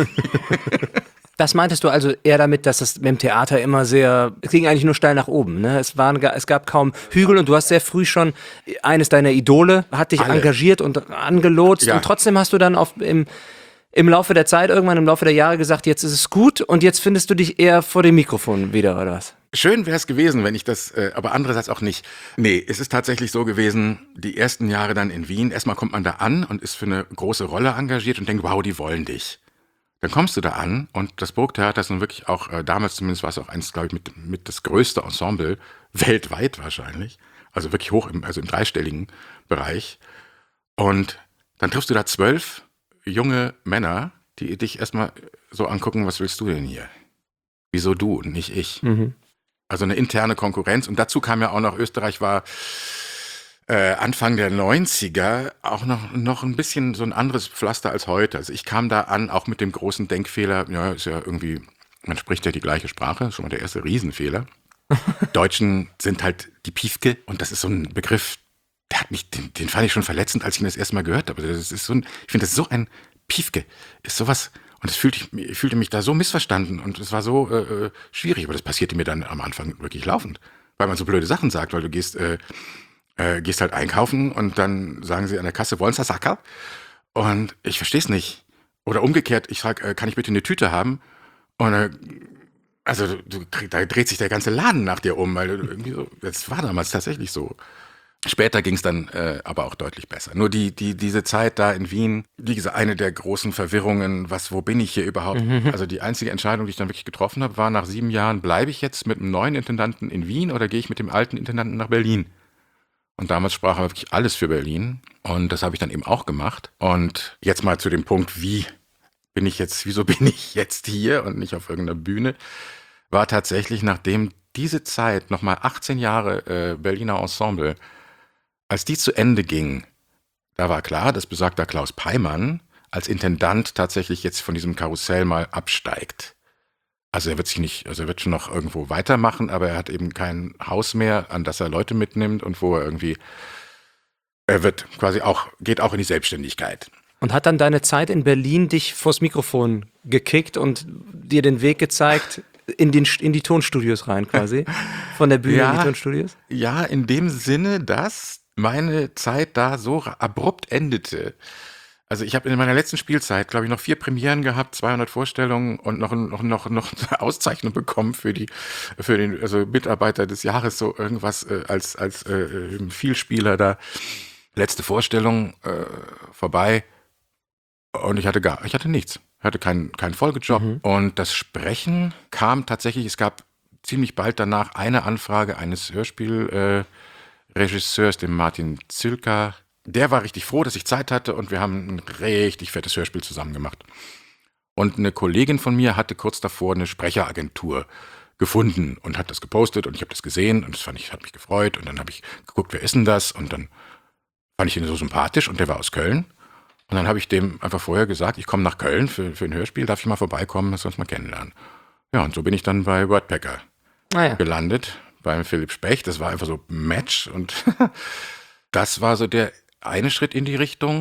Das meintest du also eher damit, dass es mit dem Theater immer es ging eigentlich nur steil nach oben, ne? Es gab kaum Hügel und du hast sehr früh schon, eines deiner Idole hat dich engagiert und angelotst und trotzdem hast du dann im Laufe der Zeit, irgendwann im Laufe der Jahre gesagt, jetzt ist es gut und jetzt findest du dich eher vor dem Mikrofon wieder, oder was? Schön wäre es gewesen, wenn ich das, aber andererseits auch nicht. Nee, es ist tatsächlich so gewesen, die ersten Jahre dann in Wien, erstmal kommt man da an und ist für eine große Rolle engagiert und denkt, wow, die wollen dich. Dann kommst du da an und das Burgtheater ist nun wirklich auch, damals zumindest war es auch eins, glaube ich, mit das größte Ensemble, weltweit wahrscheinlich, also wirklich hoch im dreistelligen Bereich. Und dann triffst du da 12 junge Männer, die dich erstmal so angucken, was willst du denn hier? Wieso du und nicht ich? Mhm. Also eine interne Konkurrenz. Und dazu kam ja auch noch, Österreich war Anfang der 90er auch noch ein bisschen so ein anderes Pflaster als heute. Also ich kam da an, auch mit dem großen Denkfehler, ja, ist ja irgendwie, man spricht ja die gleiche Sprache, schon mal der erste Riesenfehler. Deutschen sind halt die Piefke und das ist so ein Begriff, den fand ich schon verletzend, als ich ihn das erste Mal gehört habe. Das ist ich finde, das ist so ein Piefke, ist sowas, und ich fühlte mich da so missverstanden und es war so schwierig, aber das passierte mir dann am Anfang wirklich laufend, weil man so blöde Sachen sagt, weil du gehst halt einkaufen und dann sagen sie an der Kasse, wollen Sie das Sackerl? Und ich verstehe es nicht. Oder umgekehrt, ich sage, kann ich bitte eine Tüte haben? Und da dreht sich der ganze Laden nach dir um, weil irgendwie so, das war damals tatsächlich so. Später ging es dann aber auch deutlich besser. Nur diese Zeit da in Wien, wie gesagt, eine der großen Verwirrungen, wo bin ich hier überhaupt? Also die einzige Entscheidung, die ich dann wirklich getroffen habe, war nach 7 Jahren, bleibe ich jetzt mit einem neuen Intendanten in Wien oder gehe ich mit dem alten Intendanten nach Berlin? Und damals sprach er wirklich alles für Berlin. Und das habe ich dann eben auch gemacht. Und jetzt mal zu dem Punkt, wieso bin ich jetzt hier und nicht auf irgendeiner Bühne, war tatsächlich, nachdem diese Zeit, nochmal 18 Jahre Berliner Ensemble, als die zu Ende ging, da war klar, dass besagter Klaus Peimann als Intendant tatsächlich jetzt von diesem Karussell mal absteigt. Also er wird schon noch irgendwo weitermachen, aber er hat eben kein Haus mehr, an das er Leute mitnimmt und wo er irgendwie Er geht auch in die Selbstständigkeit. Und hat dann deine Zeit in Berlin dich vors Mikrofon gekickt und dir den Weg gezeigt in die Tonstudios rein quasi? Von der Bühne in die Tonstudios? Ja, in dem Sinne, dass meine Zeit da so abrupt endete. Also ich habe in meiner letzten Spielzeit, glaube ich, noch 4 Premieren gehabt, 200 Vorstellungen und noch eine Auszeichnung bekommen für den Mitarbeiter des Jahres, so irgendwas als Vielspieler da. Letzte Vorstellung vorbei und ich hatte nichts. Ich hatte keinen Folgejob und das Sprechen kam tatsächlich, es gab ziemlich bald danach eine Anfrage eines Hörspielregisseurs, dem Martin Zülker. Der war richtig froh, dass ich Zeit hatte und wir haben ein richtig fettes Hörspiel zusammen gemacht. Und eine Kollegin von mir hatte kurz davor eine Sprecheragentur gefunden und hat das gepostet und ich habe das gesehen und hat mich gefreut und dann habe ich geguckt, wer ist denn das? Und dann fand ich ihn so sympathisch und der war aus Köln. Und dann habe ich dem einfach vorher gesagt, ich komme nach Köln für ein Hörspiel, darf ich mal vorbeikommen, dass wir uns mal kennenlernen. Ja, und so bin ich dann bei Wordpacker gelandet, beim Philipp Specht. Das war einfach so ein Match und das war so der eine Schritt in die Richtung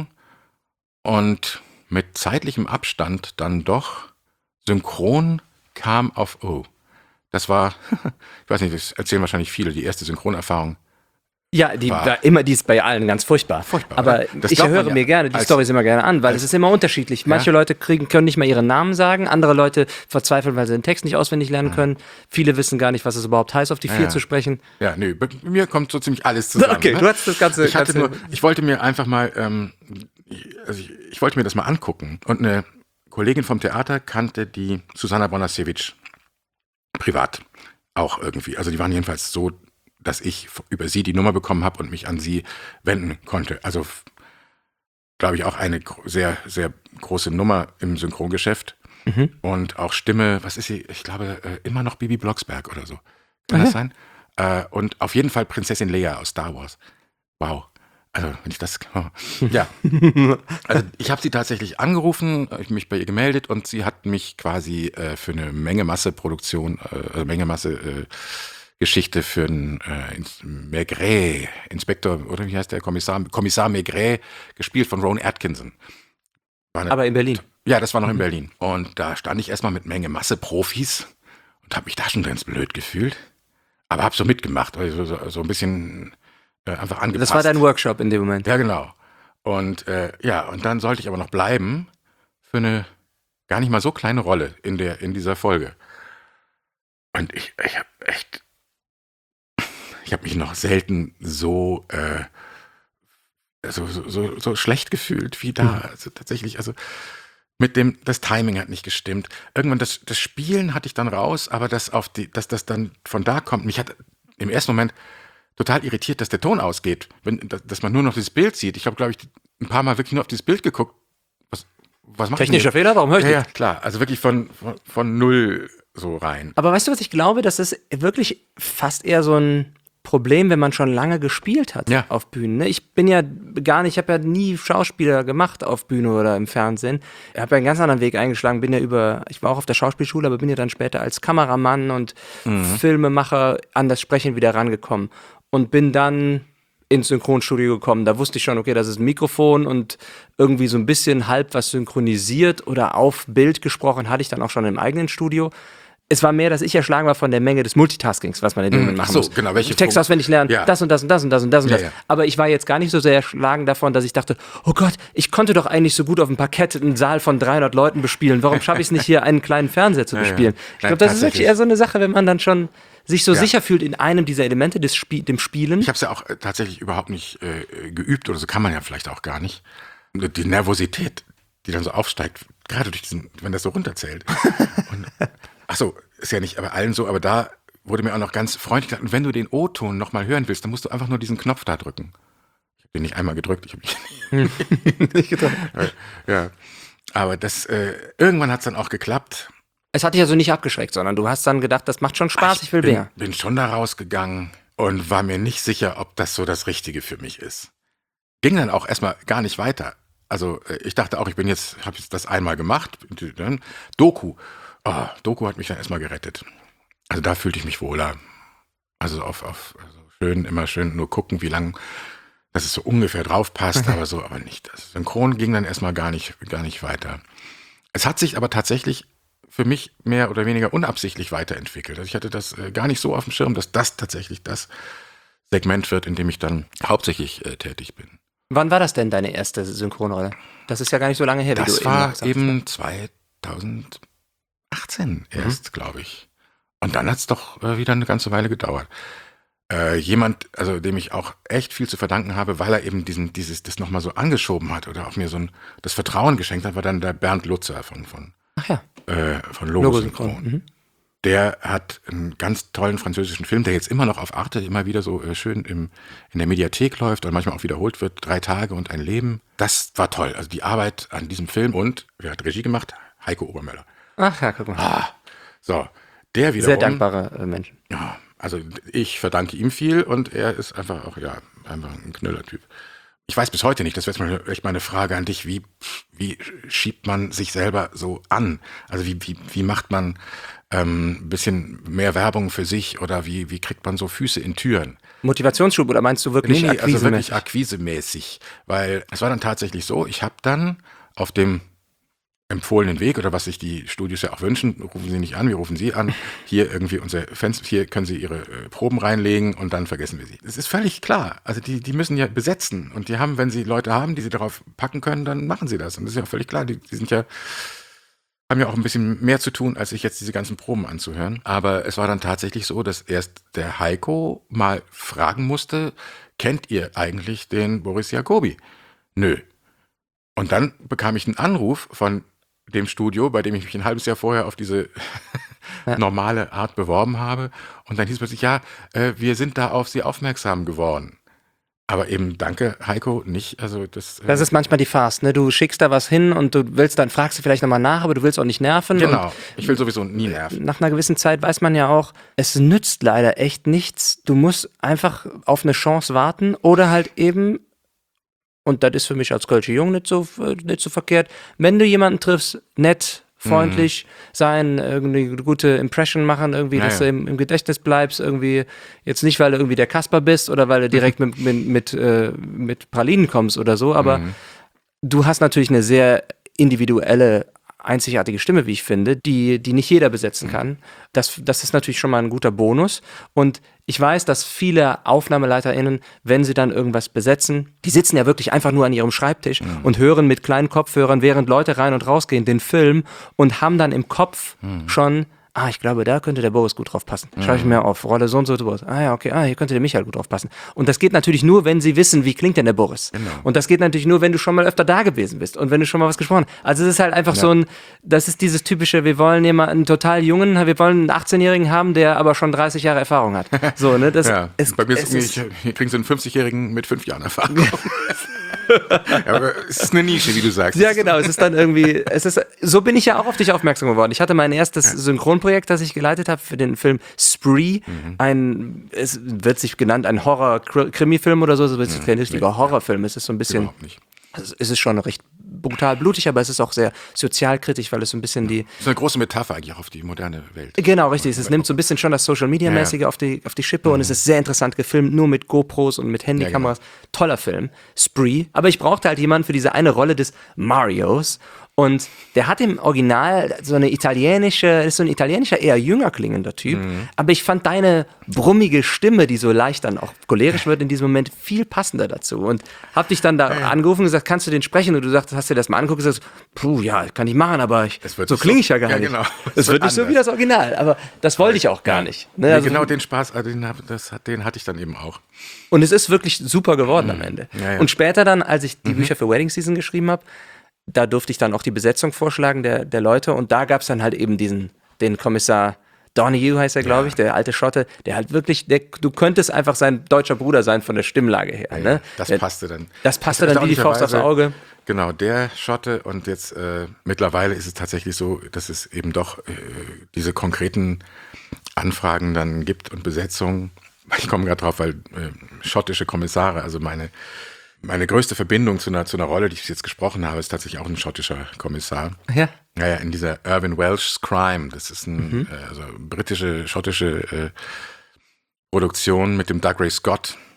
und mit zeitlichem Abstand dann doch synchron kam auf das war, ich weiß nicht, das erzählen wahrscheinlich viele, die erste Synchronerfahrung. Ja, die ist bei allen ganz furchtbar. Aber ich höre mir gerne die Storys immer gerne an, weil es ist immer unterschiedlich. Manche Leute können nicht mal ihren Namen sagen, andere Leute verzweifeln, weil sie den Text nicht auswendig lernen können. Viele wissen gar nicht, was es überhaupt heißt, auf die 4 zu sprechen. Ja, nee, bei mir kommt so ziemlich alles zusammen. Okay, ne? du hast das Ganze. Ich wollte mir einfach mal, ich wollte mir das mal angucken. Und eine Kollegin vom Theater kannte die Susanna Bonasiewicz privat auch irgendwie. Also die waren jedenfalls so, dass ich über sie die Nummer bekommen habe und mich an sie wenden konnte. Also, glaube ich, auch eine sehr, sehr große Nummer im Synchrongeschäft. Und auch Stimme, was ist sie? Ich glaube, immer noch Bibi Blocksberg oder so. Kann das sein? Und auf jeden Fall Prinzessin Leia aus Star Wars. Wow. Also, wenn ich das... Ja. Also, ich habe sie tatsächlich angerufen, ich mich bei ihr gemeldet und sie hat mich quasi für eine Menge-Masse-Produktion, Geschichte für einen Maigret, Inspektor, oder wie heißt der, Kommissar Maigret, gespielt von Rowan Atkinson. Aber in Berlin? Ja, das war noch in Berlin. Und da stand ich erstmal mit Menge Masse Profis und habe mich da schon ganz blöd gefühlt. Aber habe so mitgemacht, also so ein bisschen einfach angepasst. Das war dein Workshop in dem Moment? Ja, genau. Und und dann sollte ich aber noch bleiben für eine gar nicht mal so kleine Rolle in dieser Folge. Und ich habe mich noch selten so schlecht gefühlt wie da. Also tatsächlich, also das Timing hat nicht gestimmt. Irgendwann das Spielen hatte ich dann raus, aber dass das dann von da kommt. Mich hat im ersten Moment total irritiert, dass der Ton ausgeht, dass man nur noch dieses Bild sieht. Ich habe, glaube ich, ein paar Mal wirklich nur auf dieses Bild geguckt. Was macht Technischer Fehler, warum höre ich ja, klar. Also wirklich von null so rein. Aber weißt du, was ich glaube? Das ist wirklich fast eher so ein Problem, wenn man schon lange gespielt hat auf Bühnen. Ich habe ja nie Schauspieler gemacht auf Bühne oder im Fernsehen. Ich habe ja einen ganz anderen Weg eingeschlagen, ich war auch auf der Schauspielschule, aber bin ja dann später als Kameramann und Filmemacher an das Sprechen wieder rangekommen und bin dann ins Synchronstudio gekommen. Da wusste ich schon, okay, das ist ein Mikrofon und irgendwie so ein bisschen halb was synchronisiert oder auf Bild gesprochen hatte ich dann auch schon im eigenen Studio. Es war mehr, dass ich erschlagen war von der Menge des Multitaskings, was man in dem Moment machen muss. Genau, welche Text auswendig lernen, das und das und das und das und das und das. Ja. Aber ich war jetzt gar nicht so sehr erschlagen davon, dass ich dachte, oh Gott, ich konnte doch eigentlich so gut auf dem Parkett einen Saal von 300 Leuten bespielen. Warum schaffe ich es nicht, hier einen kleinen Fernseher zu bespielen? Ich glaube, das ist wirklich eher so eine Sache, wenn man dann schon sich so sicher fühlt in einem dieser Elemente, dem Spielen. Ich habe es ja auch tatsächlich überhaupt nicht geübt oder so kann man ja vielleicht auch gar nicht. Die Nervosität, die dann so aufsteigt, gerade durch wenn das so runterzählt. Achso, ist ja nicht bei allen so, aber da wurde mir auch noch ganz freundlich gesagt, und wenn du den O-Ton nochmal hören willst, dann musst du einfach nur diesen Knopf da drücken. Ich habe den nicht einmal gedrückt, ich habe nicht gedrückt. Ja, aber irgendwann hat es dann auch geklappt. Es hat dich also nicht abgeschreckt, sondern du hast dann gedacht, das macht schon Spaß, ich will mehr. Bin schon da rausgegangen und war mir nicht sicher, ob das so das Richtige für mich ist. Ging dann auch erstmal gar nicht weiter. Also ich dachte auch, habe jetzt das einmal gemacht. Dann Doku hat mich dann erstmal gerettet. Also da fühlte ich mich wohler. Also immer schön nur gucken, wie lang dass es so ungefähr drauf passt, aber nicht. Das Synchron ging dann erstmal gar nicht weiter. Es hat sich aber tatsächlich für mich mehr oder weniger unabsichtlich weiterentwickelt. Also ich hatte das gar nicht so auf dem Schirm, dass das tatsächlich das Segment wird, in dem ich dann hauptsächlich tätig bin. Wann war das denn deine erste Synchronrolle? Das ist ja gar nicht so lange her, wie du Das war gesagt eben 2018 erst, glaube ich. Und dann hat es doch wieder eine ganze Weile gedauert. Jemand, also dem ich auch echt viel zu verdanken habe, weil er eben das nochmal so angeschoben hat oder auch mir das Vertrauen geschenkt hat, war dann der Bernd Lutzer von Logo Synchron. Der hat einen ganz tollen französischen Film, der jetzt immer noch auf Arte immer wieder so schön in der Mediathek läuft und manchmal auch wiederholt wird, 3 Tage und ein Leben. Das war toll. Also die Arbeit an diesem Film und, wer hat Regie gemacht? Heiko Obermöller. Ach ja, guck mal. So, der wiederum. Sehr dankbare Mensch. Ja, also ich verdanke ihm viel und er ist einfach auch, einfach ein Knüllertyp. Ich weiß bis heute nicht, das wäre jetzt echt mal eine Frage an dich, wie schiebt man sich selber so an? Also wie macht man ein bisschen mehr Werbung für sich oder wie kriegt man so Füße in Türen? Motivationsschub oder meinst du wirklich Nee, also wirklich akquisemäßig, weil es war dann tatsächlich so, ich habe dann auf dem empfohlenen Weg oder was sich die Studios ja auch wünschen, rufen Sie nicht an, wir rufen Sie an, hier irgendwie unsere Fans, hier können Sie Ihre Proben reinlegen und dann vergessen wir Sie. Das ist völlig klar, also die müssen ja besetzen und die haben, wenn sie Leute haben, die sie darauf packen können, dann machen sie das und das ist ja auch völlig klar, die sind ja, haben ja auch ein bisschen mehr zu tun, als sich jetzt diese ganzen Proben anzuhören, aber es war dann tatsächlich so, dass erst der Heiko mal fragen musste, kennt ihr eigentlich den Boris Jacobi? Nö. Und dann bekam ich einen Anruf von dem Studio, bei dem ich mich ein halbes Jahr vorher auf diese normale Art beworben habe. Und dann hieß es plötzlich, wir sind da auf Sie aufmerksam geworden. Aber eben, danke Heiko, nicht. Also das ist manchmal die Farce, ne? Du schickst da was hin und fragst du vielleicht nochmal nach, aber du willst auch nicht nerven. Genau, und ich will sowieso nie nerven. Nach einer gewissen Zeit weiß man ja auch, es nützt leider echt nichts. Du musst einfach auf eine Chance warten oder halt eben, und das ist für mich als Kölsche Jung nicht so verkehrt, wenn du jemanden triffst, nett, freundlich sein, irgendwie eine gute Impression machen, irgendwie, dass du im Gedächtnis bleibst, irgendwie, jetzt nicht, weil du irgendwie der Kasper bist oder weil du direkt mit Pralinen kommst oder so, aber du hast natürlich eine sehr individuelle, einzigartige Stimme, wie ich finde, die nicht jeder besetzen kann. Das ist natürlich schon mal ein guter Bonus. Und ich weiß, dass viele AufnahmeleiterInnen, wenn sie dann irgendwas besetzen, die sitzen ja wirklich einfach nur an ihrem Schreibtisch und hören mit kleinen Kopfhörern, während Leute rein und rausgehen, den Film und haben dann im Kopf schon, ich glaube, da könnte der Boris gut drauf passen. Schreibe ich mir auf, Rolle so und so, Boris. Okay, hier könnte der Michael gut drauf passen. Und das geht natürlich nur, wenn sie wissen, wie klingt denn der Boris. Genau. Und das geht natürlich nur, wenn du schon mal öfter da gewesen bist und wenn du schon mal was gesprochen hast. Also es ist halt einfach das ist dieses typische, wir wollen jemanden total Jungen, wir wollen einen 18-Jährigen haben, der aber schon 30 Jahre Erfahrung hat. So, ne, bei mir hier kriegen sie einen 50-Jährigen mit 5 Jahren Erfahrung. Aber es ist eine Nische, wie du sagst. Ja, genau. Es ist dann irgendwie, so bin ich ja auch auf dich aufmerksam geworden. Ich hatte mein erstes Synchronprojekt, das ich geleitet habe für den Film Spree. Es wird sich genannt ein Horror-Krimi-Film oder so. Es ist kein richtiger Horrorfilm. Es ist so ein bisschen. Überhaupt nicht. Also es ist schon recht brutal blutig, aber es ist auch sehr sozialkritisch, weil es so ein bisschen Das ist eine große Metapher eigentlich auch auf die moderne Welt. Genau, richtig. Es nimmt so ein bisschen schon das Social-Media-mäßige auf die Schippe und es ist sehr interessant gefilmt, nur mit GoPros und mit Handykameras. Toller Film, Spree. Aber ich brauchte halt jemanden für diese eine Rolle des Marios. Und der hat im Original so ein italienischer, eher jünger klingender Typ. Aber ich fand deine brummige Stimme, die so leicht dann auch cholerisch wird in diesem Moment, viel passender dazu. Und hab dich dann da angerufen und gesagt, kannst du den sprechen? Und du sagst, hast dir das mal angeguckt und sagst, kann ich machen, aber so klinge ich ja gar nicht. Genau. Es wird nicht so wie das Original, aber das wollte ich auch gar nicht. Ne? Also genau den Spaß, den hatte ich dann eben auch. Und es ist wirklich super geworden am Ende. Ja. Und später dann, als ich die Bücher für Wedding Season geschrieben habe, da durfte ich dann auch die Besetzung vorschlagen der Leute und da gab es dann halt eben den Kommissar Donahue heißt er, glaube ich, der alte Schotte, der halt wirklich, du könntest einfach sein deutscher Bruder sein von der Stimmlage her. Ja, ne? Das passte dann. Das passte dann wie die Faust aufs Auge. Genau, der Schotte und jetzt mittlerweile ist es tatsächlich so, dass es eben doch diese konkreten Anfragen dann gibt und Besetzungen. Ich komme gerade drauf, weil schottische Kommissare, also meine größte Verbindung zu einer Rolle, die ich jetzt gesprochen habe, ist tatsächlich auch ein schottischer Kommissar. Ja. Naja, in dieser Irvine Welsh's Crime. Das ist eine britische, schottische Produktion mit dem Dougray Scott,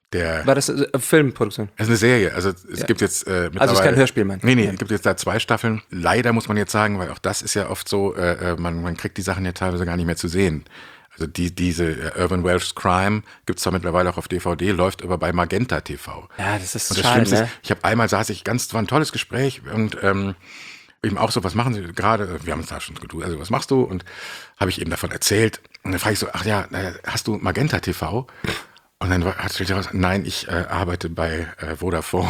Der War das Filmproduktion? Es ist eine Serie, also es gibt jetzt mittlerweile... Also es ist kein Hörspiel, mein. Nee, es gibt jetzt da 2 Staffeln. Leider muss man jetzt sagen, weil auch das ist ja oft so, man kriegt die Sachen ja teilweise gar nicht mehr zu sehen. Also diese Irvine Welsh Crime gibt's zwar mittlerweile auch auf DVD, läuft aber bei Magenta TV. Ja, das ist und das schade, Schlimmste ne? ist, war ein tolles Gespräch und eben auch so, was machen Sie gerade? Wir haben uns da schon geduzt, also was machst du? Und habe ich eben davon erzählt. Und dann frage ich so, ach ja, hast du Magenta TV? Und dann stellt sich raus, nein, ich arbeite bei Vodafone.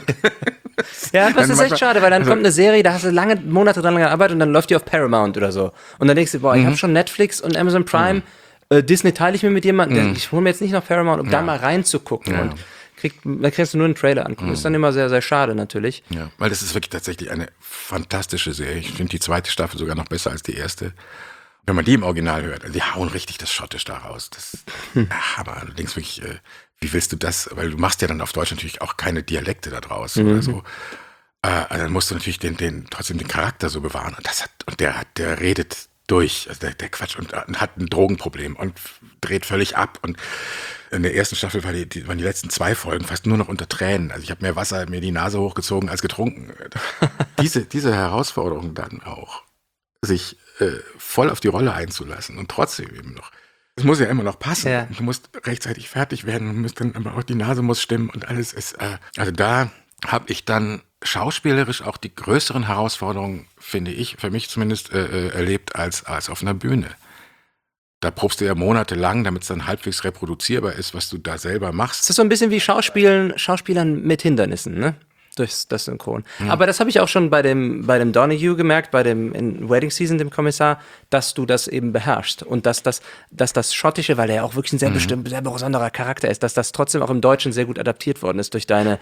Ja, das ist echt schade, weil dann kommt eine Serie, da hast du Monate dran gearbeitet und dann läuft die auf Paramount oder so. Und dann denkst du, boah, ich habe schon Netflix und Amazon Prime, Disney teile ich mir mit jemandem, ich hole mir jetzt nicht noch Paramount, um da mal reinzugucken. Und da kriegst du nur einen Trailer angucken. Ist dann immer sehr, sehr schade natürlich. Ja, weil das ist wirklich tatsächlich eine fantastische Serie. Ich finde die 2. Staffel sogar noch besser als die 1. Wenn man die im Original hört, also die hauen richtig das Schottisch da raus. Aber du denkst wirklich, wie willst du das? Weil du machst ja dann auf Deutsch natürlich auch keine Dialekte da draus oder so. Also dann musst du natürlich trotzdem den Charakter so bewahren. Und der redet durch, also der Quatsch und hat ein Drogenproblem und dreht völlig ab. Und in der 1. Staffel waren die letzten 2 Folgen fast nur noch unter Tränen. Also ich habe mehr Wasser mir die Nase hochgezogen als getrunken. Diese Herausforderung dann auch, sich voll auf die Rolle einzulassen und trotzdem eben noch. Es muss ja immer noch passen. Ja. Du musst rechtzeitig fertig werden und musst dann aber auch die Nase muss stimmen und alles ist. Also da habe ich dann schauspielerisch auch die größeren Herausforderungen, finde ich, für mich zumindest erlebt als auf einer Bühne. Da probst du ja monatelang, damit es dann halbwegs reproduzierbar ist, was du da selber machst. Das ist so ein bisschen wie Schauspielern mit Hindernissen, ne? Durch das Synchron. Ja. Aber das habe ich auch schon bei dem Donahue gemerkt, in Wedding Season, dem Kommissar, dass du das eben beherrschst. Und dass das Schottische, weil er ja auch wirklich ein sehr besonderer Charakter ist, dass das trotzdem auch im Deutschen sehr gut adaptiert worden ist durch deine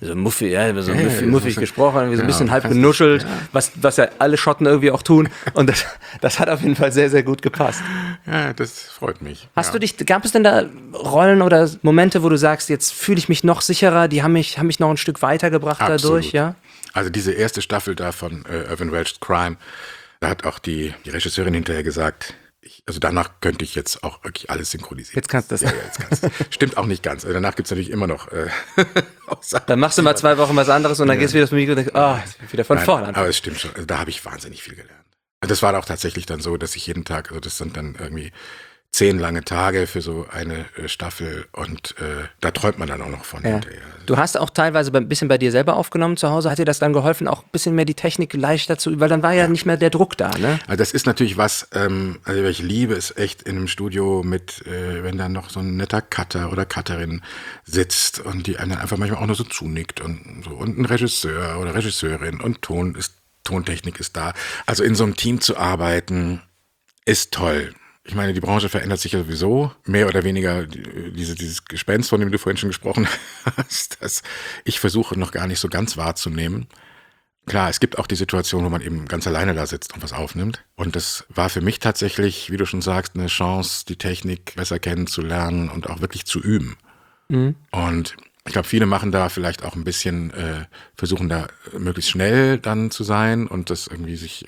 muffig gesprochen, wie so ein bisschen halb genuschelt, ja. was ja alle Schotten irgendwie auch tun. Und das hat auf jeden Fall sehr, sehr gut gepasst. Ja, das freut mich. Gab es denn da Rollen oder Momente, wo du sagst, jetzt fühle ich mich noch sicherer, die haben mich noch ein Stück weitergebracht? Dadurch, ja? Also diese 1. Staffel da von Irvine Welsh Crime, da hat auch die Regisseurin hinterher gesagt, also danach könnte ich jetzt auch wirklich alles synchronisieren. Jetzt kannst du das. Ja, jetzt kannst du. Stimmt auch nicht ganz. Also danach gibt es natürlich immer noch Dann machst du mal 2 Wochen was anderes und dann gehst du wieder zum Mikro und denkst, wieder von vorne an. Aber es stimmt schon. Also da habe ich wahnsinnig viel gelernt. Das war auch tatsächlich dann so, dass ich jeden Tag, also das sind dann irgendwie 10 lange Tage für so eine Staffel und da träumt man dann auch noch von hinterher. Du hast auch teilweise ein bisschen bei dir selber aufgenommen zu Hause. Hat dir das dann geholfen, auch ein bisschen mehr die Technik leichter zu, weil dann war ja nicht mehr der Druck da, ne? Also das ist natürlich was, also ich liebe es echt in einem Studio mit, wenn dann noch so ein netter Cutter oder Cutterin sitzt und die einen einfach manchmal auch nur so zunickt und so und ein Regisseur oder Regisseurin und Tontechnik ist da. Also in so einem Team zu arbeiten, ist toll. Ich meine, die Branche verändert sich ja sowieso, mehr oder weniger dieses Gespenst, von dem du vorhin schon gesprochen hast, das ich versuche noch gar nicht so ganz wahrzunehmen. Klar, es gibt auch die Situation, wo man eben ganz alleine da sitzt und was aufnimmt. Und das war für mich tatsächlich, wie du schon sagst, eine Chance, die Technik besser kennenzulernen und auch wirklich zu üben. Mhm. Und ich glaube, viele machen da vielleicht auch ein bisschen, versuchen da möglichst schnell dann zu sein und das irgendwie sich,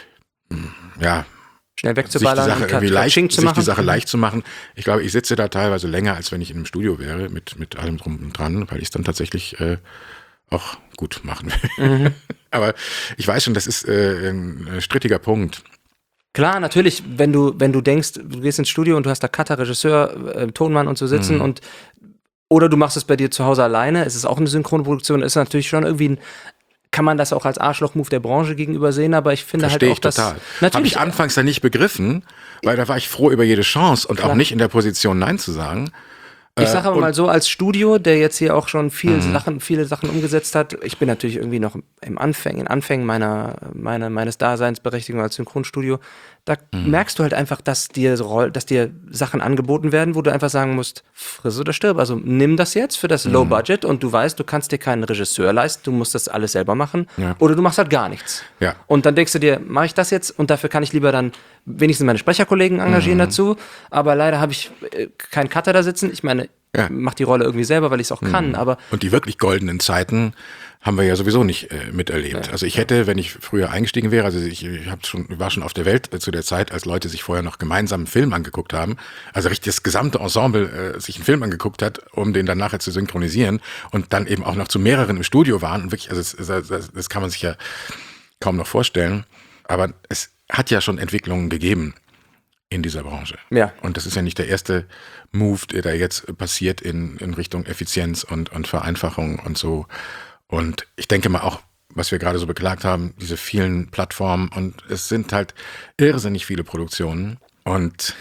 schnell wegzuballern, sich die Sache leicht zu machen. Ich glaube, ich sitze da teilweise länger, als wenn ich in einem Studio wäre, mit allem drum und dran, weil ich es dann tatsächlich auch gut machen will. Mhm. Aber ich weiß schon, das ist ein strittiger Punkt. Klar, natürlich, wenn du denkst, du gehst ins Studio und du hast da Cutter, Regisseur, Tonmann und so sitzen und oder du machst es bei dir zu Hause alleine, es ist auch eine Synchronproduktion, ist natürlich schon irgendwie kann man das auch als Arschloch-Move der Branche gegenüber sehen, aber ich finde Verstehe halt auch, dass... Natürlich. Habe ich anfangs dann nicht begriffen, weil da war ich froh über jede Chance und auch nicht in der Position, Nein zu sagen. Ich sage aber mal so, als Studio, der jetzt hier auch schon viele Sachen umgesetzt hat, ich bin natürlich irgendwie noch in Anfängen meines Daseinsberechtigung als Synchronstudio, da merkst du halt einfach, dass dir Sachen angeboten werden, wo du einfach sagen musst, friss oder stirb. Also nimm das jetzt für das Low Budget und du weißt, du kannst dir keinen Regisseur leisten, du musst das alles selber machen oder du machst halt gar nichts. Ja. Und dann denkst du dir, mache ich das jetzt und dafür kann ich lieber dann wenigstens meine Sprecherkollegen engagieren dazu, aber leider habe ich keinen Cutter da sitzen. Ich meine, mache die Rolle irgendwie selber, weil ich es auch kann. Aber Und die wirklich goldenen Zeiten haben wir ja sowieso nicht miterlebt. Ja. Also ich hätte, wenn ich früher eingestiegen wäre, also ich war schon auf der Welt zu der Zeit, als Leute sich vorher noch gemeinsam einen Film angeguckt haben, also richtig das gesamte Ensemble sich einen Film angeguckt hat, um den dann nachher zu synchronisieren und dann eben auch noch zu mehreren im Studio waren und wirklich, also das kann man sich ja kaum noch vorstellen, aber es hat ja schon Entwicklungen gegeben in dieser Branche. Ja. Und das ist ja nicht der erste Move, der da jetzt passiert in Richtung Effizienz und Vereinfachung und so. Und ich denke mal auch, was wir gerade so beklagt haben, diese vielen Plattformen und es sind halt irrsinnig viele Produktionen und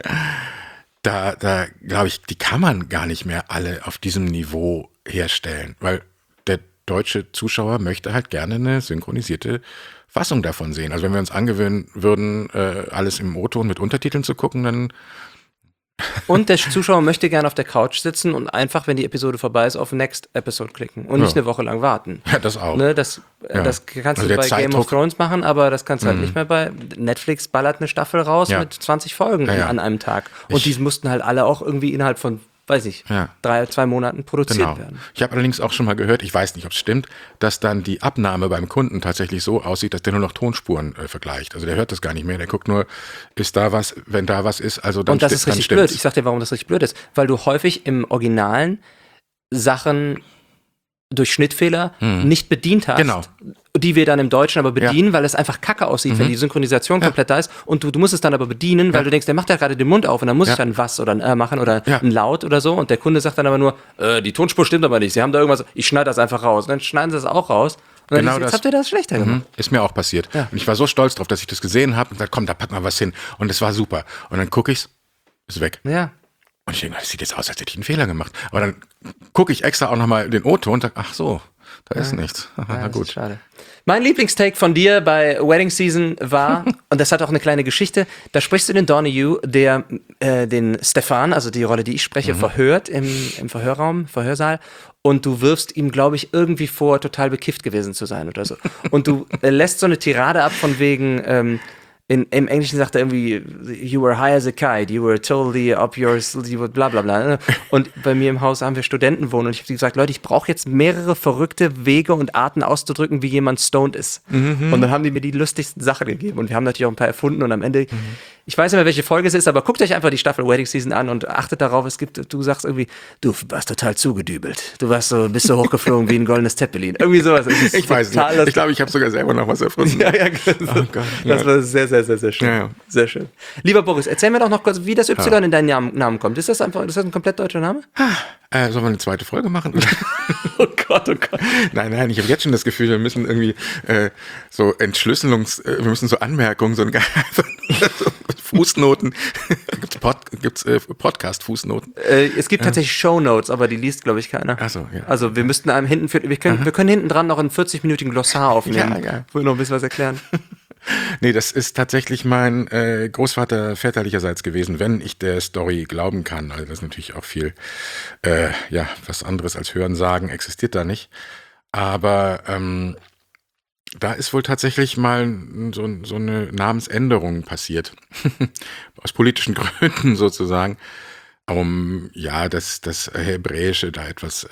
da glaube ich, die kann man gar nicht mehr alle auf diesem Niveau herstellen, weil der deutsche Zuschauer möchte halt gerne eine synchronisierte Fassung davon sehen. Also wenn wir uns angewöhnen würden, alles im O-Ton mit Untertiteln zu gucken, dann Und der Zuschauer möchte gerne auf der Couch sitzen und einfach, wenn die Episode vorbei ist, auf Next Episode klicken und nicht eine Woche lang warten. Ja, das auch. Ne, das kannst Also du der bei Game of Zeitdruck- Thrones machen, aber das kannst du halt nicht mehr bei Netflix ballert eine Staffel raus Ja. mit 20 Folgen Ja. an einem Tag. Und die mussten halt alle auch irgendwie innerhalb von, weiß ich, Ja. 2 Monaten produziert Genau. werden. Ich habe allerdings auch schon mal gehört, ich weiß nicht, ob es stimmt, dass dann die Abnahme beim Kunden tatsächlich so aussieht, dass der nur noch Tonspuren vergleicht. Also der hört das gar nicht mehr, der guckt nur, ist da was, wenn da was ist, also dann Und das sti- ist dann richtig stimmt's. blöd. Ich sag dir, warum das richtig blöd ist. Weil du häufig im Originalen Sachen durch Schnittfehler nicht bedient hast. Genau. Die wir dann im Deutschen aber bedienen, weil es einfach kacke aussieht, wenn die Synchronisation komplett da ist. Und du musst es dann aber bedienen, weil du denkst, der macht ja gerade den Mund auf und dann muss ich dann was oder ein machen oder ein Laut oder so. Und der Kunde sagt dann aber nur, die Tonspur stimmt aber nicht. Sie haben da irgendwas, ich schneide das einfach raus. Und dann schneiden sie es auch raus. Und dann Genau jetzt das. habt ihr das schlechter gemacht. Ist mir auch passiert. Ja. Und ich war so stolz drauf, dass ich das gesehen habe und gesagt, komm, da packen wir was hin. Und es war super. Und dann gucke ich's, ist weg. Ja. Und ich denke, das sieht jetzt aus, als hätte ich einen Fehler gemacht. Aber dann gucke ich extra auch nochmal den O-Ton und sage, ach so, da ist nichts. Aha, Ja, na das ist gut. schade. Mein Lieblingstake von dir bei Wedding Season war, und das hat auch eine kleine Geschichte, da sprichst du den Donahue, der den Stefan, also die Rolle, die ich spreche, verhört im Verhörsaal. Und du wirfst ihm, glaube ich, irgendwie vor, total bekifft gewesen zu sein oder so. Und du lässt so eine Tirade ab von wegen, im Englischen sagt er irgendwie, you were high as a kite, you were totally up yours, you were bla bla bla. Und bei mir im Haus haben wir Studenten wohnen und ich habe gesagt, Leute, ich brauche jetzt mehrere verrückte Wege und Arten auszudrücken, wie jemand stoned ist. Und dann haben die mir die lustigsten Sachen gegeben und wir haben natürlich auch ein paar erfunden und am Ende, ich weiß nicht mehr, welche Folge es ist, aber guckt euch einfach die Staffel Wedding Season an und achtet darauf, du sagst irgendwie, du warst total zugedübelt. Du bist so hochgeflogen wie ein goldenes Zeppelin. Irgendwie sowas. Ich weiß nicht. Ich glaube, ich habe sogar selber noch was erfunden. Ja, Oh Gott. das war sehr, sehr, sehr, sehr schön. Ja, ja. Sehr schön. Lieber Boris, erzähl mir doch noch kurz, wie das Y in deinen Namen kommt. Ist das ein komplett deutscher Name? Sollen wir eine zweite Folge machen? Oh Gott, oh Gott. Nein, ich habe jetzt schon das Gefühl, wir müssen irgendwie so wir müssen so Anmerkungen, so Fußnoten. Gibt's Podcast-Fußnoten? Es gibt tatsächlich Shownotes, aber die liest, glaube ich, keiner. Ach so, ja. Also wir müssten einem wir können hinten dran noch einen 40-minütigen Glossar aufnehmen, Ja. wo wir noch ein bisschen was erklären. Nee, das ist tatsächlich mein Großvater väterlicherseits gewesen, wenn ich der Story glauben kann. Also das ist natürlich auch viel, was anderes als Hörensagen existiert da nicht. Aber da ist wohl tatsächlich mal so eine Namensänderung passiert. Aus politischen Gründen sozusagen. Um das Hebräische da etwas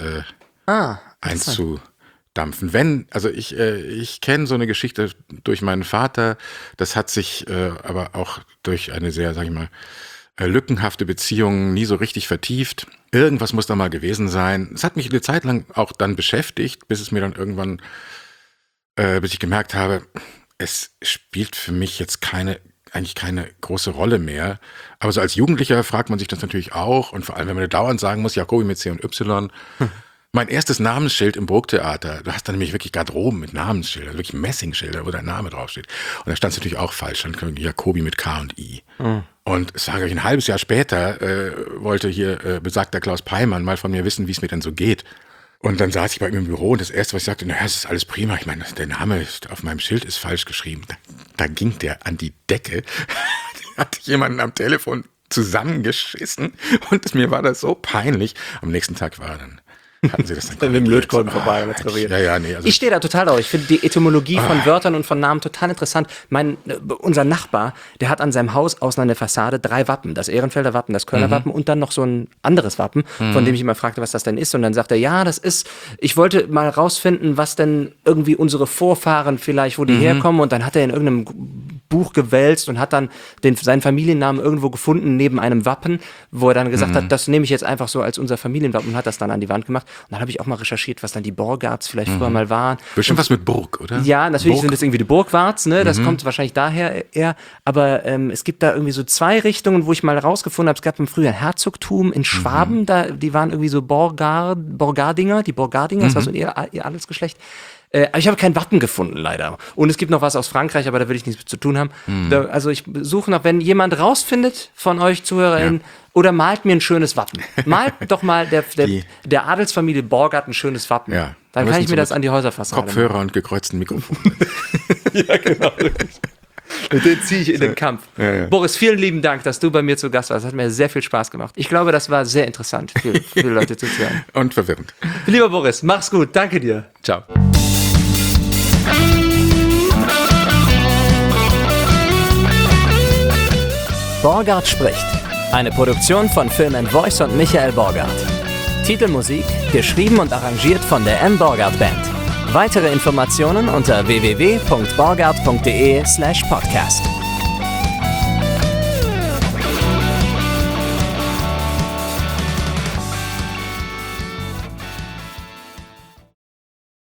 einzudampfen. Ich kenne so eine Geschichte durch meinen Vater, das hat sich aber auch durch eine sehr, sag ich mal, lückenhafte Beziehung nie so richtig vertieft. Irgendwas muss da mal gewesen sein. Es hat mich eine Zeit lang auch dann beschäftigt, bis es mir dann irgendwann, bis ich gemerkt habe, es spielt für mich jetzt eigentlich keine große Rolle mehr. Aber so als Jugendlicher fragt man sich das natürlich auch. Und vor allem, wenn man dauernd sagen muss, Jacobi mit C und Y. Mein erstes Namensschild im Burgtheater, du hast dann nämlich wirklich Garderoben mit Namensschildern, wirklich Messingschilder, wo dein Name draufsteht. Und da stand es natürlich auch falsch, stand Jacobi mit K und I. Und es war, glaube ich, ein halbes Jahr später, wollte hier besagter Klaus Peimann mal von mir wissen, wie es mir denn so geht. Und dann saß ich bei ihm im Büro und das Erste, was ich sagte, es ist alles prima. Ich meine, der Name auf meinem Schild ist falsch geschrieben. Da ging der an die Decke. Da hatte jemanden am Telefon zusammengeschissen und mir war das so peinlich. Am nächsten Tag war er dann hatten sie das dann mit dem Lötkolben vorbei repariert. Ja, nee. Also Ich stehe da total drauf. Ich finde die Etymologie von Wörtern und von Namen total interessant. Unser Nachbar, der hat an seinem Haus außen an der Fassade 3 Wappen. Das Ehrenfelder Wappen, das Kölner Wappen und dann noch so ein anderes Wappen, von dem ich immer fragte, was das denn ist. Und dann sagt er, ja, das ist, ich wollte mal rausfinden, was denn irgendwie unsere Vorfahren vielleicht, wo die herkommen. Und dann hat er in irgendeinem Buch gewälzt und hat dann seinen Familiennamen irgendwo gefunden neben einem Wappen, wo er dann gesagt hat, das nehme ich jetzt einfach so als unser Familienwappen und hat das dann an die Wand gemacht. Und dann habe ich auch mal recherchiert, was dann die Borgarts vielleicht früher mal waren. Bestimmt was mit Burg, oder? Ja, natürlich sind das irgendwie die Burgwarts, ne? Das kommt wahrscheinlich daher eher. Aber es gibt da irgendwie so 2 Richtungen, wo ich mal rausgefunden habe, es gab früher ein Herzogtum in Schwaben, die waren irgendwie so Borgardinger, das war so ihr Adelsgeschlecht. Aber ich habe kein Wappen gefunden, leider. Und es gibt noch was aus Frankreich, aber da will ich nichts mit zu tun haben. Also ich suche noch, wenn jemand rausfindet von euch ZuhörerInnen, oder malt mir ein schönes Wappen. Malt doch mal der Adelsfamilie Borgart ein schönes Wappen. Ja. Dann kann ich mir das an die Häuserfassade machen. Kopfhörer und gekreuzten Mikrofon. Ja, genau. Und den ziehe ich in den Kampf. Ja. Boris, vielen lieben Dank, dass du bei mir zu Gast warst. Das hat mir sehr viel Spaß gemacht. Ich glaube, das war sehr interessant für viele Leute zuzuhören. Und verwirrend. Lieber Boris, mach's gut. Danke dir. Ciao. Borgart spricht. Eine Produktion von Film & Voice und Michael Borgart. Titelmusik geschrieben und arrangiert von der M. Borgart Band. Weitere Informationen unter www.borgart.de/podcast.